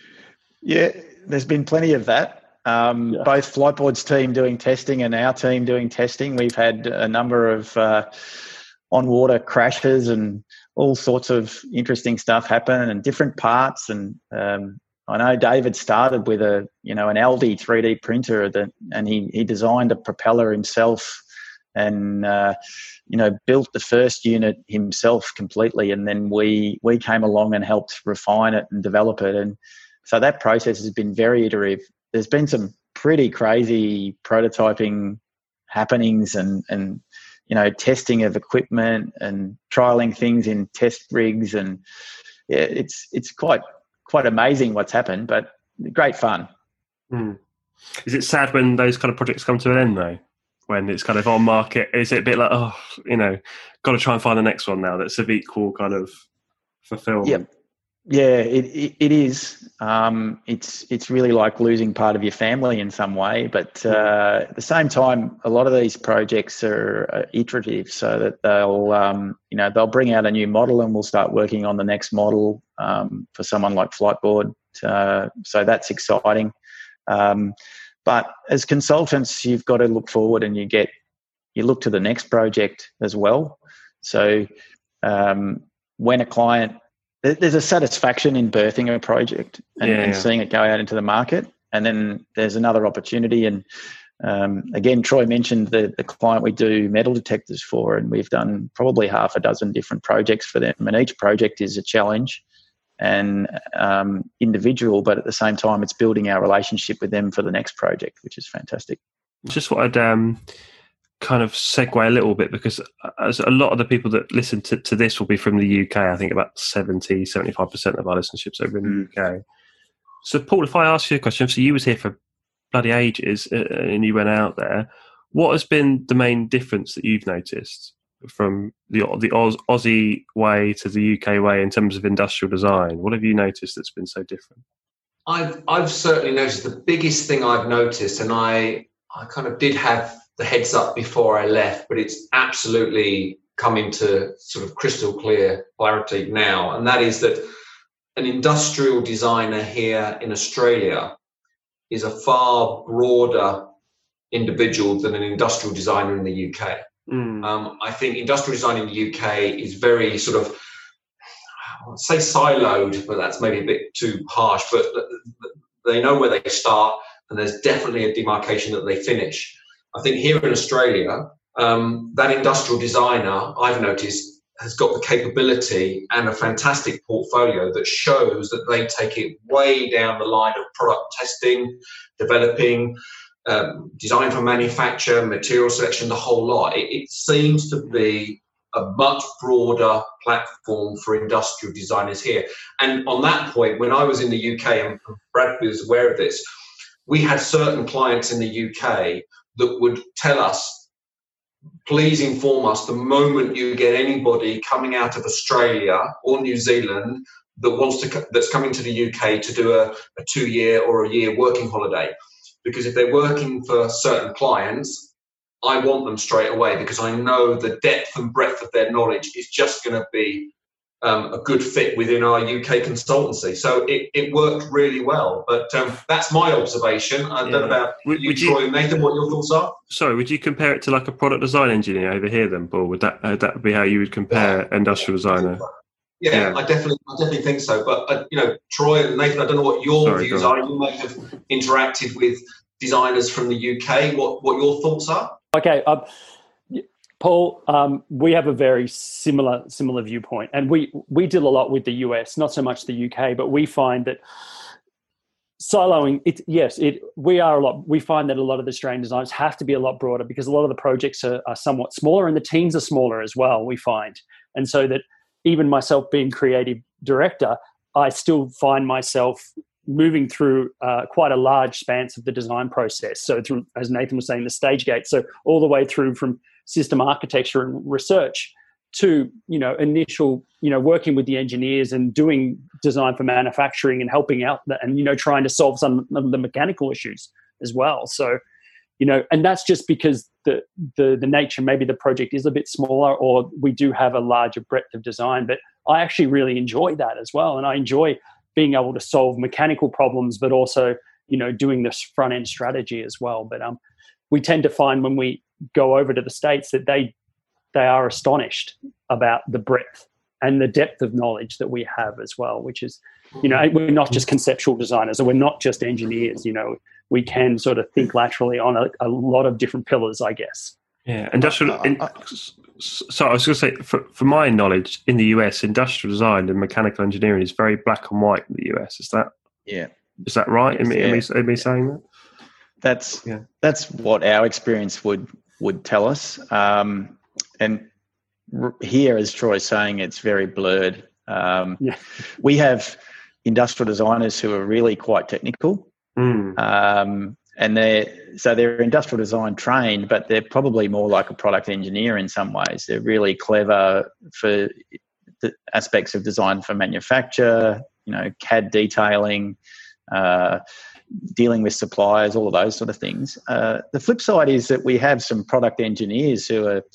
Yeah, there's been plenty of that. Um, yeah. Both Flightboard's team doing testing and our team doing testing. We've had a number of uh, on-water crashes and all sorts of interesting stuff happen and different parts. And um, I know David started with a, you know, an Aldi three D printer that, and he, he designed a propeller himself and, uh, you know, built the first unit himself completely. And then we, we came along and helped refine it and develop it. And so that process has been very iterative. There's been some pretty crazy prototyping happenings and, and, you know, testing of equipment and trialing things in test rigs. And yeah, it's, it's quite, quite amazing what's happened, but great fun. Mm. Is it sad when those kind of projects come to an end though? When it's kind of on market, is it a bit like, oh, you know, got to try and find the next one now that's of equal kind of fulfillment? Yep. Yeah, it, it, it is. Um, it's it's really like losing part of your family in some way, but uh, at the same time, a lot of these projects are uh, iterative, so that they'll um, you know they'll bring out a new model and we'll start working on the next model um, for someone like Flightboard. Uh, so that's exciting. Um, but as consultants, you've got to look forward and you get you look to the next project as well. So um, when a client there's a satisfaction in birthing a project and, yeah, and yeah. seeing it go out into the market. And then there's another opportunity. And um, again, Troy mentioned the, the client we do metal detectors for, and we've done probably half a dozen different projects for them. And each project is a challenge and um, individual, but at the same time, it's building our relationship with them for the next project, which is fantastic. Just what I'd... Um... kind of segue a little bit, because as a lot of the people that listen to, to this will be from the U K. I think about seventy, seventy-five percent of our listenership's over in the U K. So Paul, if I ask you a question, so you was here for bloody ages uh, and you went out there, what has been the main difference that you've noticed from the the Oz, Aussie way to the U K way in terms of industrial design? What have you noticed that's been so different? I've, I've certainly noticed the biggest thing I've noticed, and I, I kind of did have the heads up before I left, but it's absolutely come into sort of crystal clear clarity now. And that is that an industrial designer here in Australia is a far broader individual than an industrial designer in the U K. Mm. Um, I think industrial design in the U K is very sort of, I would say siloed, but that's maybe a bit too harsh, but they know where they start and there's definitely a demarcation that they finish. I think here in Australia, um, that industrial designer, I've noticed, has got the capability and a fantastic portfolio that shows that they take it way down the line of product testing, developing, um, design for manufacture, material selection, the whole lot. It, it seems to be a much broader platform for industrial designers here. And on that point, when I was in the U K, and Brad was aware of this, we had certain clients in the U K that would tell us, please inform us the moment you get anybody coming out of Australia or New Zealand that wants to, that's coming to the U K to do a, a two-year or a year working holiday. Because if they're working for certain clients, I want them straight away because I know the depth and breadth of their knowledge is just going to be Um, a good fit within our U K consultancy. So it, it worked really well. But um, that's my observation. I don't yeah. know about would, you, would Troy you, and Nathan, what your thoughts are. Sorry, would you compare it to like a product design engineer over here then, Paul? Would that uh, that be how you would compare yeah. industrial designer? Yeah, yeah, I definitely I definitely think so. But, uh, you know, Troy and Nathan, I don't know what your Sorry, views are. You might have interacted with designers from the U K. What, what your thoughts are? Okay, um, Paul, um, we have a very similar similar viewpoint, and we we deal a lot with the U S, not so much the U K, but we find that siloing. It yes, it we are a lot. We find that a lot of the Australian designs have to be a lot broader because a lot of the projects are, are somewhat smaller, and the teams are smaller as well. We find, and so that even myself being creative director, I still find myself moving through uh, quite a large spans of the design process. So through, as Nathan was saying, the stage gate. So all the way through from system architecture and research to, you know, initial, you know, working with the engineers and doing design for manufacturing and helping out that, and, you know, trying to solve some of the mechanical issues as well. So, you know, and that's just because the, the, the nature, maybe the project is a bit smaller, or we do have a larger breadth of design, but I actually really enjoy that as well. And I enjoy being able to solve mechanical problems, but also, you know, doing this front end strategy as well. But um, we tend to find when we go over to the States that they, they are astonished about the breadth and the depth of knowledge that we have as well, which is, you know, we're not just conceptual designers, or we're not just engineers, you know, we can sort of think laterally on a, a lot of different pillars, I guess. Yeah, industrial. In, so I was going to say, for, for my knowledge, in the U S, industrial design and mechanical engineering is very black and white in the U S. Is that? Yeah. Is that right? Am, yeah. am, I, am I saying that? That's yeah. That's what our experience would would tell us. Um, and r- here, as Troy's saying, it's very blurred. Um, yeah. We have industrial designers who are really quite technical. Mm. Um, and they're so they're industrial design trained, but they're probably more like a product engineer in some ways. They're really clever for the aspects of design for manufacture, you know, C A D detailing, uh, dealing with suppliers, all of those sort of things. Uh, the flip side is that we have some product engineers who are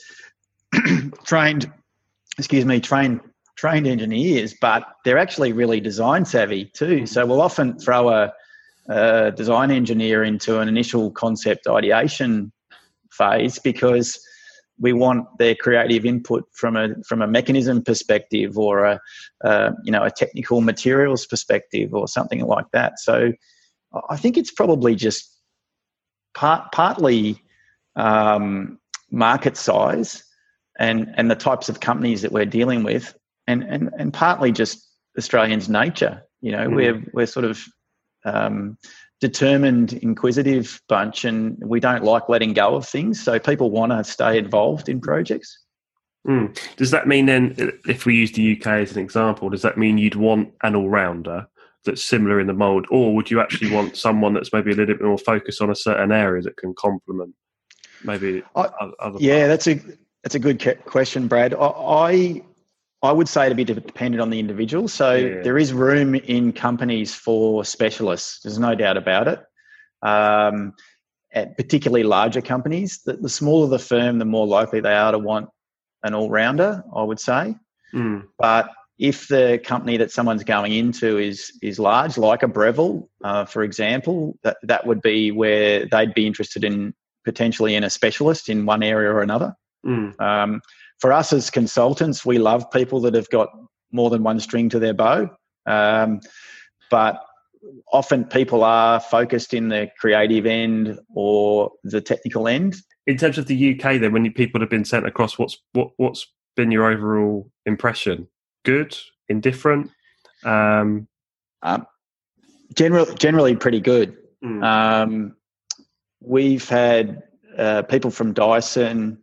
trained, excuse me, trained trained engineers, but they're actually really design savvy too. So we'll often throw a Uh, design engineer into an initial concept ideation phase because we want their creative input from a from a mechanism perspective, or a uh, you know a technical materials perspective, or something like that. So I think it's probably just part partly um, market size and and the types of companies that we're dealing with, and and and partly just Australians' nature. You know, mm. we're we're sort of Um, determined, inquisitive bunch, and we don't like letting go of things. So people want to stay involved in projects. Mm. Does that mean then, if we use the U K as an example, does that mean you'd want an all-rounder that's similar in the mould, or would you actually want someone that's maybe a little bit more focused on a certain area that can complement maybe I, other yeah, parts? that's a that's a good question, Brad. I, I I would say to be dependent on the individual. So yeah. there is room in companies for specialists. There's no doubt about it. Um, at particularly larger companies, the, the smaller the firm, the more likely they are to want an all-rounder, I would say. Mm. But if the company that someone's going into is is large, like a Breville, uh, for example, that, that would be where they'd be interested in potentially in a specialist in one area or another. Mm. Um, For us as consultants, we love people that have got more than one string to their bow. Um, but often people are focused in the creative end or the technical end. In terms of the U K then, when you, people have been sent across, what's what, what's been your overall impression? Good? Indifferent? Um, um, general, generally pretty good. Mm. Um, we've had uh, people from Dyson,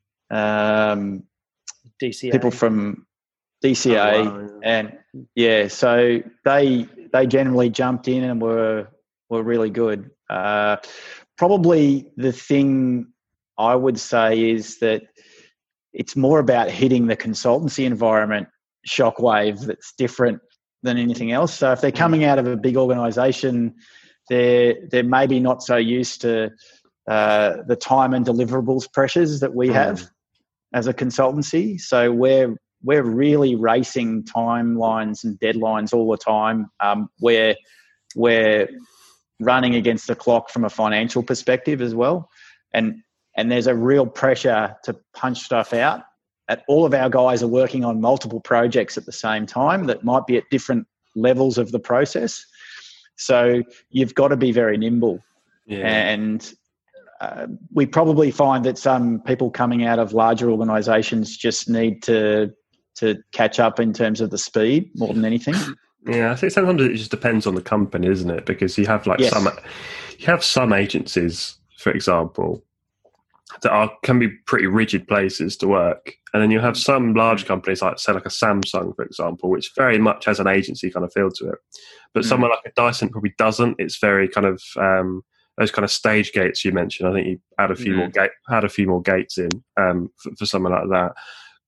Um, D C A. people from D C A, oh, wow, yeah. and yeah, so they they generally jumped in and were were really good. Uh, probably the thing I would say is that it's more about hitting the consultancy environment shockwave that's different than anything else. So if they're coming out of a big organisation, they're they're maybe not so used to uh, the time and deliverables pressures that we have. Mm. As a consultancy, so we're we're really racing timelines and deadlines all the time. Um, we're we're running against the clock from a financial perspective as well, and and there's a real pressure to punch stuff out. At all of our guys are working on multiple projects at the same time that might be at different levels of the process. So you've got to be very nimble, yeah. and Uh, we probably find that some people coming out of larger organisations just need to to catch up in terms of the speed more than anything. Yeah, I think sometimes it just depends on the company, isn't it? Because you have like yes. some, you have some agencies, for example, that are can be pretty rigid places to work, and then you have some large companies like say like a Samsung, for example, which very much has an agency kind of feel to it. But mm. somewhere like a Dyson probably doesn't. It's very kind of um, those kind of stage gates you mentioned. I think you add a few mm. more gate, add a few more gates in um, for, for someone like that.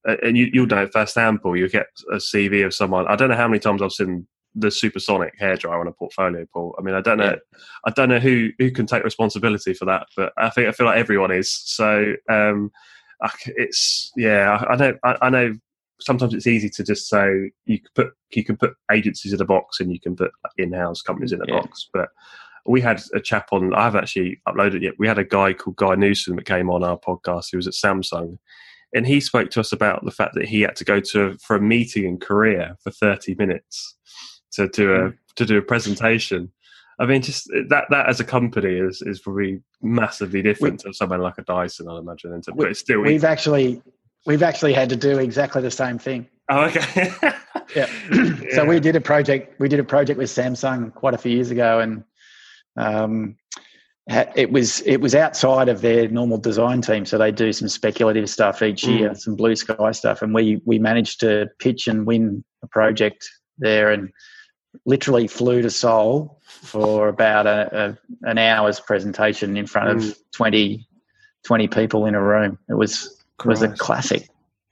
and you, you'll know it firsthand, Paul. You'll get a C V of someone. I don't know how many times I've seen the supersonic hairdryer on a portfolio, Paul. I mean, I don't know, yeah. I don't know who, who can take responsibility for that, but I think I feel like everyone is. So um, it's yeah, I, I know, I, I know. Sometimes it's easy to just say you can put you can put agencies in a box and you can put in-house companies in a yeah. box, but we had a chap on. I haven't actually uploaded it yet. We had a guy called Guy Newsom that came on our podcast. He was at Samsung, and he spoke to us about the fact that he had to go to for a meeting in Korea for thirty minutes to do a to do a presentation. I mean, just that that as a company is is probably massively different we, to someone like a Dyson, I imagine. But we, it's still we've easy. actually. We've actually had to do exactly the same thing. Oh, okay. yeah. So we did a project. We did a project with Samsung quite a few years ago, and um, it was it was outside of their normal design team. So they do some speculative stuff each mm. year, some blue sky stuff, and we we managed to pitch and win a project there, and literally flew to Seoul for about a, a an hour's presentation in front mm. of twenty, twenty people in a room. It was. was a classic.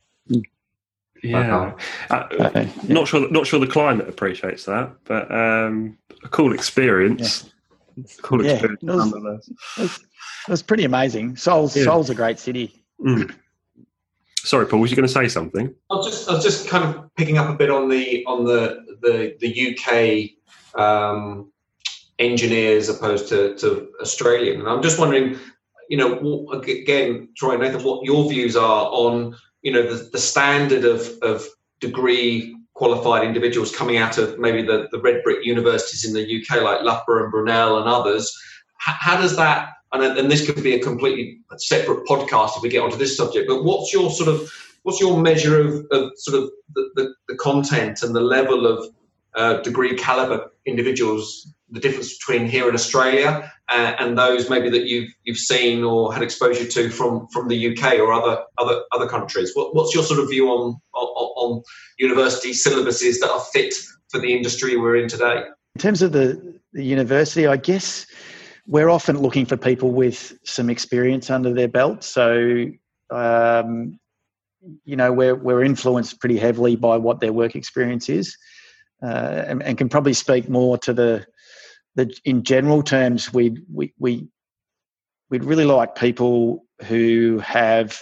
Yeah, uh, uh, yeah. not sure. Not sure the climate appreciates that, but um, a cool experience. Yeah. Cool yeah, experience. It was, nonetheless. It was, it was pretty amazing. Seoul's, yeah. Seoul's a great city. Mm. Sorry, Paul. Was you going to say something? I was just, I was just kind of picking up a bit on the on the the, the U K um, engineers opposed to, to Australian, and I'm just wondering. You know, again, Troy, Nathan, what your views are on, you know, the, the standard of, of degree qualified individuals coming out of maybe the, the red brick universities in the U K, like Loughborough and Brunel and others. How, how does that, and, and this could be a completely separate podcast if we get onto this subject, but what's your sort of, what's your measure of, of sort of the, the, the content and the level of uh, degree caliber individuals, the difference between here in Australia uh, and those maybe that you've you've seen or had exposure to from, from the U K or other other other countries? What, what's your sort of view on, on on university syllabuses that are fit for the industry we're in today? In terms of the, the university, I guess we're often looking for people with some experience under their belt. So, um, you know, we're we're influenced pretty heavily by what their work experience is, uh, and, and can probably speak more to the The, in general terms, we'd, we, we, we'd really like people who have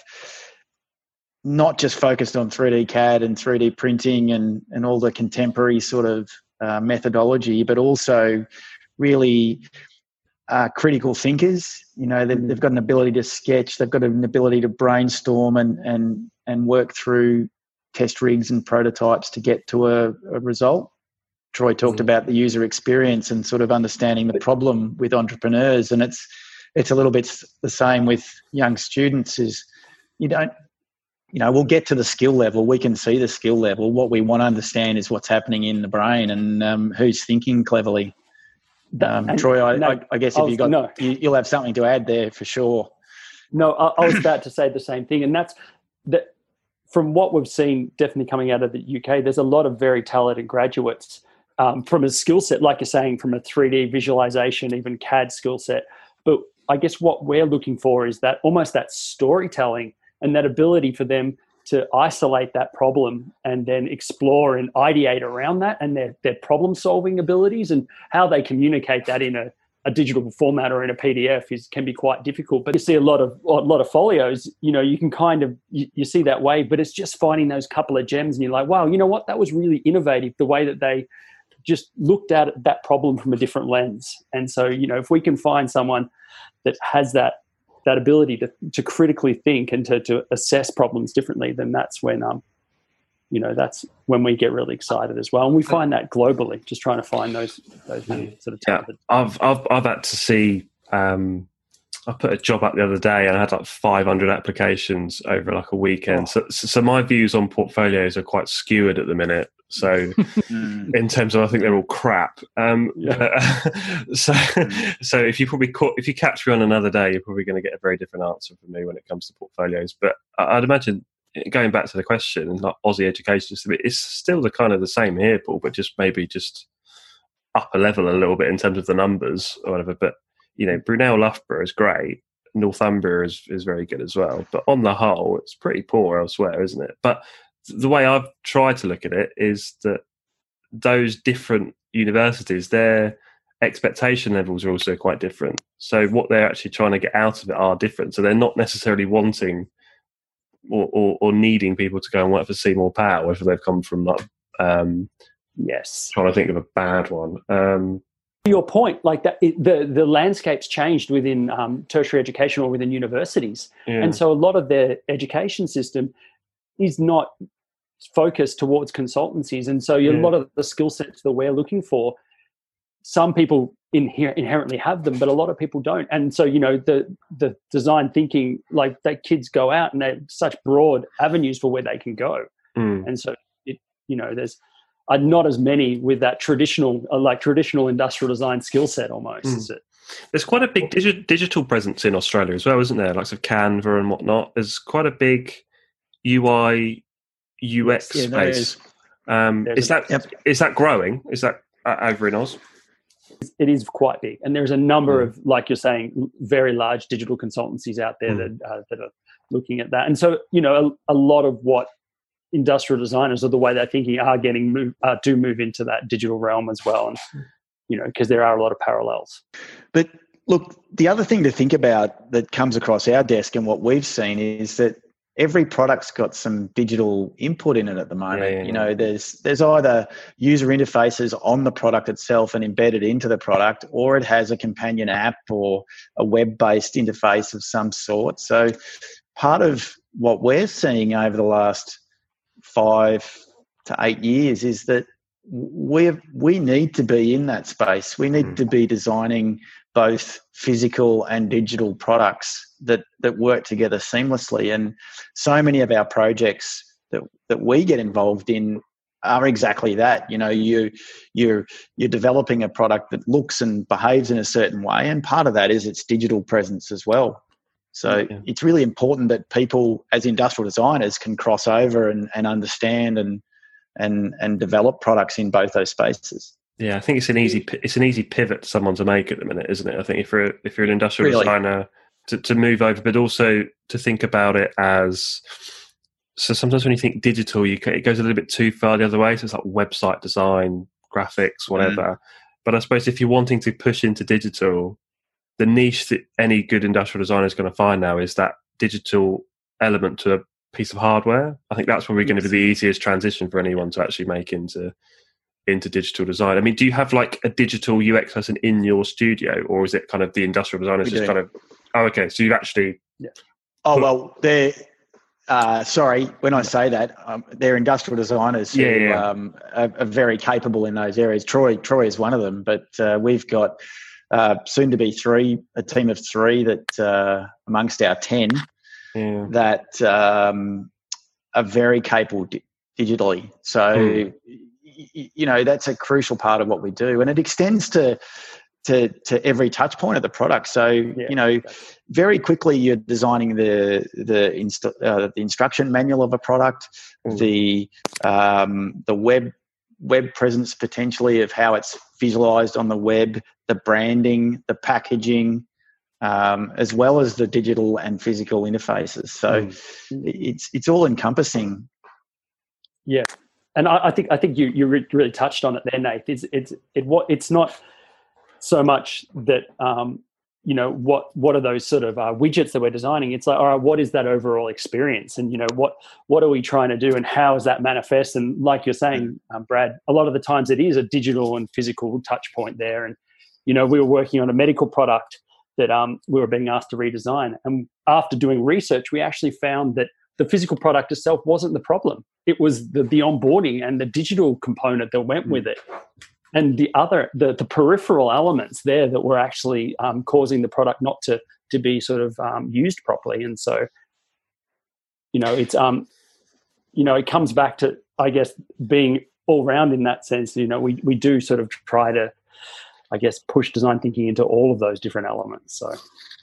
not just focused on three D C A D and three D printing and, and all the contemporary sort of uh, methodology, but also really uh, critical thinkers. You know, they've, they've got an ability to sketch, they've got an ability to brainstorm and, and, and work through test rigs and prototypes to get to a, a result. Troy talked mm-hmm. about the user experience and sort of understanding the problem with entrepreneurs, and it's it's a little bit the same with young students. Is you don't, you know, we'll get to the skill level. We can see the skill level. What we want to understand is what's happening in the brain and um, who's thinking cleverly. Um, and, Troy, I, no, I, I guess if you got, no. you, you'll have something to add there for sure. No, I, I was about to say the same thing, and that's that. From what we've seen, definitely coming out of the U K, there's a lot of very talented graduates. Um, from a skill set, like you're saying, from a three D visualization, even C A D skill set. But I guess what we're looking for is that almost that storytelling and that ability for them to isolate that problem and then explore and ideate around that, and their, their problem solving abilities and how they communicate that in a, a digital format or in a P D F is can be quite difficult. But you see a lot of a lot of folios, you know, you can kind of you, you see that wave, but it's just finding those couple of gems and you're like, wow, you know what, that was really innovative, the way that they just looked at that problem from a different lens. And so, you know, if we can find someone that has that that ability to, to critically think and to, to assess problems differently, then that's when, um, you know, that's when we get really excited as well. And we find that globally, just trying to find those those really sort of talented. Yeah, I've I've I've had to see. Um, I put a job up the other day and I had like five hundred applications over like a weekend. Oh. So, so my views on portfolios are quite skewered at the minute. So in terms of, I think they're all crap. Um, yeah. but, so, so if you probably caught, if you catch me on another day, you're probably going to get a very different answer from me when it comes to portfolios. But I'd imagine going back to the question and like Aussie education system, it's still the kind of the same here, Paul, but just maybe just up a level a little bit in terms of the numbers or whatever. But you know, Brunel Loughborough is great. Northumbria is, is very good as well. But on the whole, it's pretty poor elsewhere, isn't it? But the way I've tried to look at it is that those different universities, their expectation levels are also quite different. So what they're actually trying to get out of it are different. So they're not necessarily wanting or, or, or needing people to go and work for Seymour Powell, whether they've come from like, um, yes. Trying to think of a bad one. Um, To your point, like that, it, the the landscape's changed within um, tertiary education or within universities, yeah. and so a lot of their education system is not focused towards consultancies, and so yeah. a lot of the skill sets that we're looking for, some people inher- inherently have them, but a lot of people don't. And so you know the the design thinking, like that, kids go out and they're such broad avenues for where they can go, mm. and so it you know there's. Uh, not as many with that traditional, uh, like traditional industrial design skill set almost. Mm. Is it? There's quite a big digi- digital presence in Australia as well, isn't there? Like of Canva and whatnot. There's quite a big U I, U X yeah, space. Is. Um, is that yep. is that growing? Is that uh, over in Oz? It is quite big, and there's a number mm. of, like you're saying, very large digital consultancies out there mm. that uh, that are looking at that. And so, you know, a, a lot of what industrial designers or the way they're thinking are getting move, uh, do move into that digital realm as well, and you know, because there are a lot of parallels. But look, the other thing to think about that comes across our desk and what we've seen is that every product's got some digital input in it at the moment. Yeah, yeah, yeah. You know, there's there's either user interfaces on the product itself and embedded into the product, or it has a companion app or a web-based interface of some sort. So part of what we're seeing over the last five to eight years is that we we need to be in that space. We need mm. to be designing both physical and digital products that that work together seamlessly. And so many of our projects that that we get involved in are exactly that. You know, you you're you're developing a product that looks and behaves in a certain way, and part of that is its digital presence as well. So yeah. it's really important that people as industrial designers can cross over and, and understand and and and develop products in both those spaces. Yeah, I think it's an easy it's an easy pivot for someone to make at the minute, isn't it? I think if you're if you're an industrial really? designer to, to move over, but also to think about it as, so sometimes when you think digital, you it goes a little bit too far the other way. So it's like website design, graphics, whatever. Mm. But I suppose if you're wanting to push into digital, the niche that any good industrial designer is going to find now is that digital element to a piece of hardware. I think that's probably going to be the easiest transition for anyone to actually make into into digital design. I mean, do you have like a digital U X person in your studio, or is it kind of the industrial designers just kind of? Oh, okay. So you've actually. Yeah. Oh well, they're. Uh, sorry, when I say that, um, they're industrial designers who yeah, yeah. Um, are, are very capable in those areas. Troy, Troy is one of them, but uh, we've got. Uh, soon to be three, a team of three that uh, amongst our ten yeah. that um, are very capable di- digitally. So, mm. y- you know, that's a crucial part of what we do. And it extends to to, to every touch point of the product. So, yeah, you know, exactly. very quickly you're designing the the, inst- uh, the instruction manual of a product, mm. the um, the web web presence potentially of how it's visualized on the web, the branding, the packaging, um, as well as the digital and physical interfaces. So mm. it's it's all encompassing. Yeah, and I, I think I think you you re- really touched on it there, Nate. It's it's it what it's not so much that um, you know what what are those sort of uh, widgets that we're designing. It's like, all right, what is that overall experience, and you know what what are we trying to do, and how is that manifest? And like you're saying, um, Brad, a lot of the times it is a digital and physical touch point there. And you know, we were working on a medical product that um, we were being asked to redesign, and after doing research, we actually found that the physical product itself wasn't the problem. It was the, the onboarding and the digital component that went with it. And the other, the, the peripheral elements there that were actually um, causing the product not to to be sort of um, used properly. And so, you know, it's um, you know, it comes back to, I guess, being all round in that sense. You know, we we do sort of try to, I guess, push design thinking into all of those different elements. So.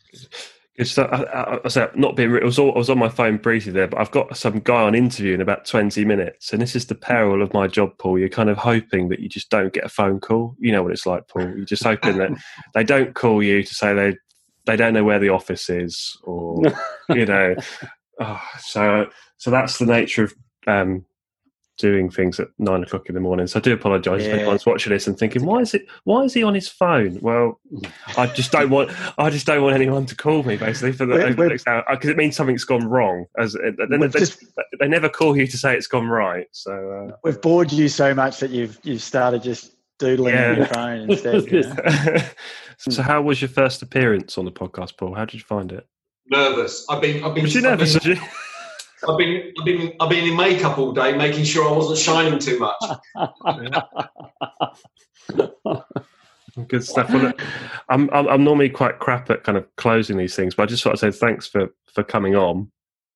It's I, I, I said not being. It was all, I was on my phone briefly there, but I've got some guy on interview in about twenty minutes, and this is the peril of my job, Paul. You're kind of hoping that you just don't get a phone call. You know what it's like, Paul. You're just hoping that they don't call you to say they they don't know where the office is, or you know. Oh, so so that's the nature of um, doing things at nine o'clock in the morning. So I do apologise Yeah. if anyone's watching this and thinking, why is it? Why is he on his phone? Well, I just don't want. I just don't want anyone to call me basically for the We're- over the we're- next hour, because it means something's gone wrong. As they, they, We've they, just- they never call you to say it's gone right. So uh, We've bored you so much that you've you've started just doodling Yeah. on your phone instead. You know? so how was your first appearance on the podcast, Paul? How did you find it? Nervous. I've been. I've been. Was you I've nervous? been- Was you? I've been, I've been, I've been in makeup all day, making sure I wasn't shining too much. Good stuff. Well, look, I'm, I'm I'm normally quite crap at kind of closing these things, but I just want to say thanks for for coming on,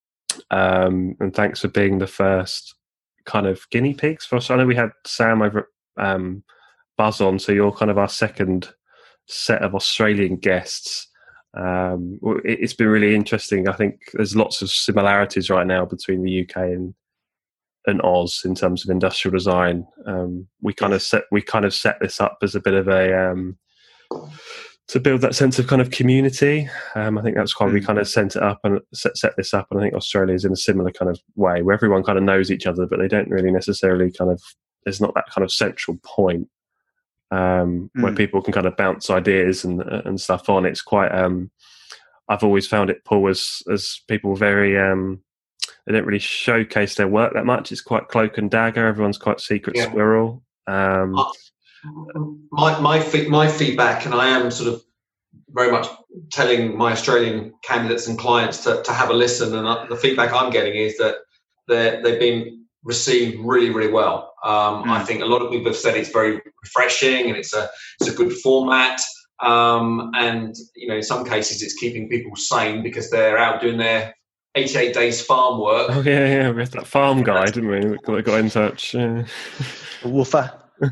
um, and thanks for being the first kind of guinea pigs for us. I know we had Sam over at um, Buzz on, so you're kind of our second set of Australian guests. Um, it, it's been really interesting. I think there's lots of similarities right now between the U K and and Oz in terms of industrial design. Um, we kind of set we kind of set this up as a bit of a um, to build that sense of kind of community. Um, I think that's why mm. we kind of set it up and set, set this up. And I think Australia is in a similar kind of way where everyone kind of knows each other, but they don't really necessarily kind of. There's not that kind of central point. Um, mm. where people can kind of bounce ideas and and stuff on. It's quite. Um, I've always found it, Paul, as as people very. Um, they don't really showcase their work that much. It's quite cloak and dagger. Everyone's quite secret Yeah. squirrel. Um, uh, my my my feedback, and I am sort of very much telling my Australian candidates and clients to to have a listen. And the feedback I'm getting is that they they've been received really, really well. Um, mm. I think a lot of people have said it's very refreshing and it's a it's a good format. Um, and you know, in some cases, it's keeping people sane because they're out doing their eighty-eight days farm work. Oh yeah, yeah. We had that farm guy, didn't we? That got in touch. Yeah. Woofer.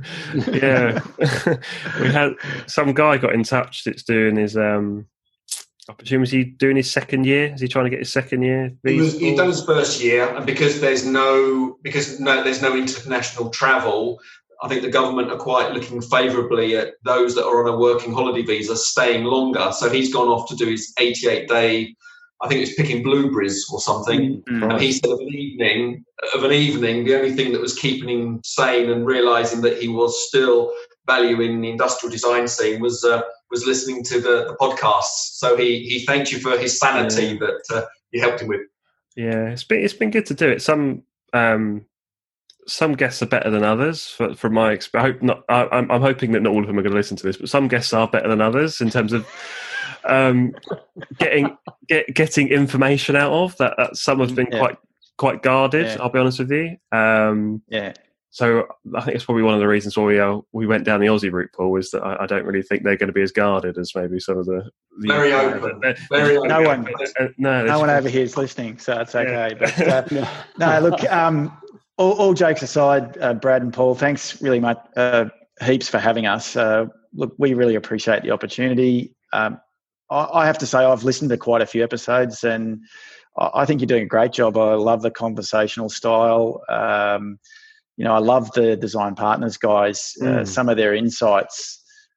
yeah, we had some guy got in touch that's doing his. Um, I presume is he doing his second year? Is he trying to get his second year? He was, he'd done his first year, and because there's no because no there's no international travel, I think the government are quite looking favourably at those that are on a working holiday visa staying longer. So he's gone off to do his eighty-eight day. I think it's picking blueberries or something. Mm-hmm. And he said of an evening, of an evening, the only thing that was keeping him sane and realising that he was still valuing the industrial design scene was uh, was listening to the, the podcasts. So he he thanked you for his sanity yeah. that uh, you helped him with. Yeah, it's been it's been good to do it. Some um, some guests are better than others. For, from my experience, I hope not. I, I'm, I'm hoping that not all of them are going to listen to this, but some guests are better than others in terms of um, getting get, getting information out of that. that some have been yeah. quite quite guarded. Yeah. I'll be honest with you. Um, yeah. So I think it's probably one of the reasons why we uh, we went down the Aussie route, Paul, is that I, I don't really think they're going to be as guarded as maybe some of the, the very uh, open, they're, very no open. one, uh, no, no one just, over here is listening, so it's okay. Yeah. But uh, no, look, um, all, all jokes aside, uh, Brad and Paul, thanks really much, uh, heaps for having us. Uh, look, we really appreciate the opportunity. Um, I, I have to say, I've listened to quite a few episodes, and I, I think you're doing a great job. I love the conversational style. Um, You know, I love the design partners guys. Uh, mm. Some of their insights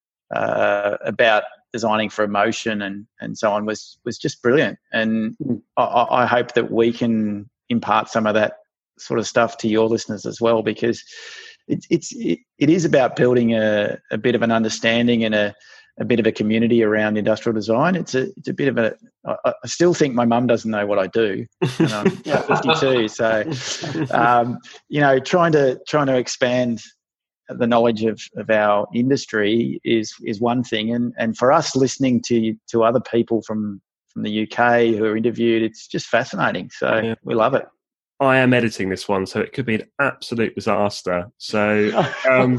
uh, about designing for emotion and, and so on was was just brilliant. And mm. I, I hope that we can impart some of that sort of stuff to your listeners as well, because it, it's it, it is about building a, a bit of an understanding and a, a bit of a community around industrial design. It's a it's a bit of a. I, I still think my mum doesn't know what I do, and I'm fifty-two. So, um, you know, trying to trying to expand the knowledge of, of our industry is is one thing, and and for us listening to to other people from from the U K who are interviewed, it's just fascinating. So yeah. we love it. I am editing this one, so it could be an absolute disaster. So. Um,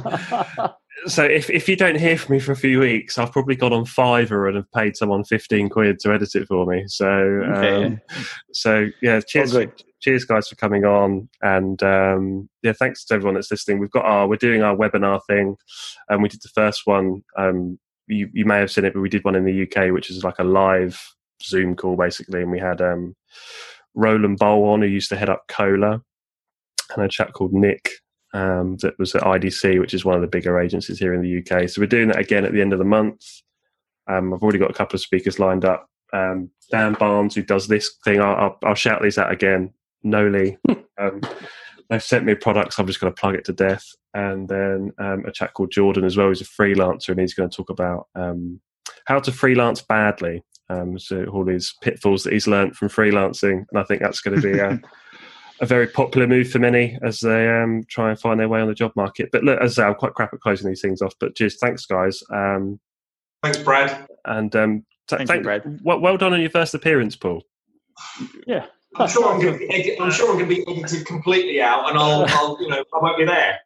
So if, if you don't hear from me for a few weeks, I've probably gone on Fiverr and have paid someone fifteen quid to edit it for me. So, okay. um, so yeah, cheers, oh, cheers guys for coming on. And um, yeah, thanks to everyone that's listening. We've got our, we're doing our webinar thing, and we did the first one. Um, you, you may have seen it, but we did one in the U K, which is like a live Zoom call basically. And we had um, Roland Bowl on, who used to head up Kohler, and a chap called Nick. Um, that was at I D C, which is one of the bigger agencies here in the U K. So we're doing that again at the end of the month. Um, I've already got a couple of speakers lined up. Um, Dan Barnes, who does this thing, I'll, I'll, I'll shout these out again. Noli. um, they've sent me products. I'm just going to plug it to death. And then um, a chap called Jordan as well, who's a freelancer, and he's going to talk about um, how to freelance badly. Um, so all these pitfalls that he's learned from freelancing. And I think that's going to be a, a very popular move for many as they um, try and find their way on the job market. But look, as I say, I'm quite crap at closing these things off. But cheers, thanks, guys. Um, Thanks, Brad. And um, t- Thank thank, you, Brad. Well, well done on your first appearance, Paul. Yeah. I'm sure I'm going to be edit- I'm sure I'm going to be edited completely out, and I'll, I'll, you know, I won't be there.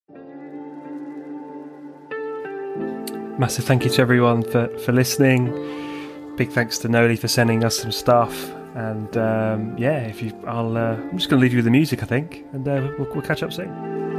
Massive thank you to everyone for, for listening. Big thanks to Noli for sending us some stuff. And um, yeah, if you, I'll, uh, I'm just going to leave you with the music, I think, and uh, we'll, we'll catch up soon.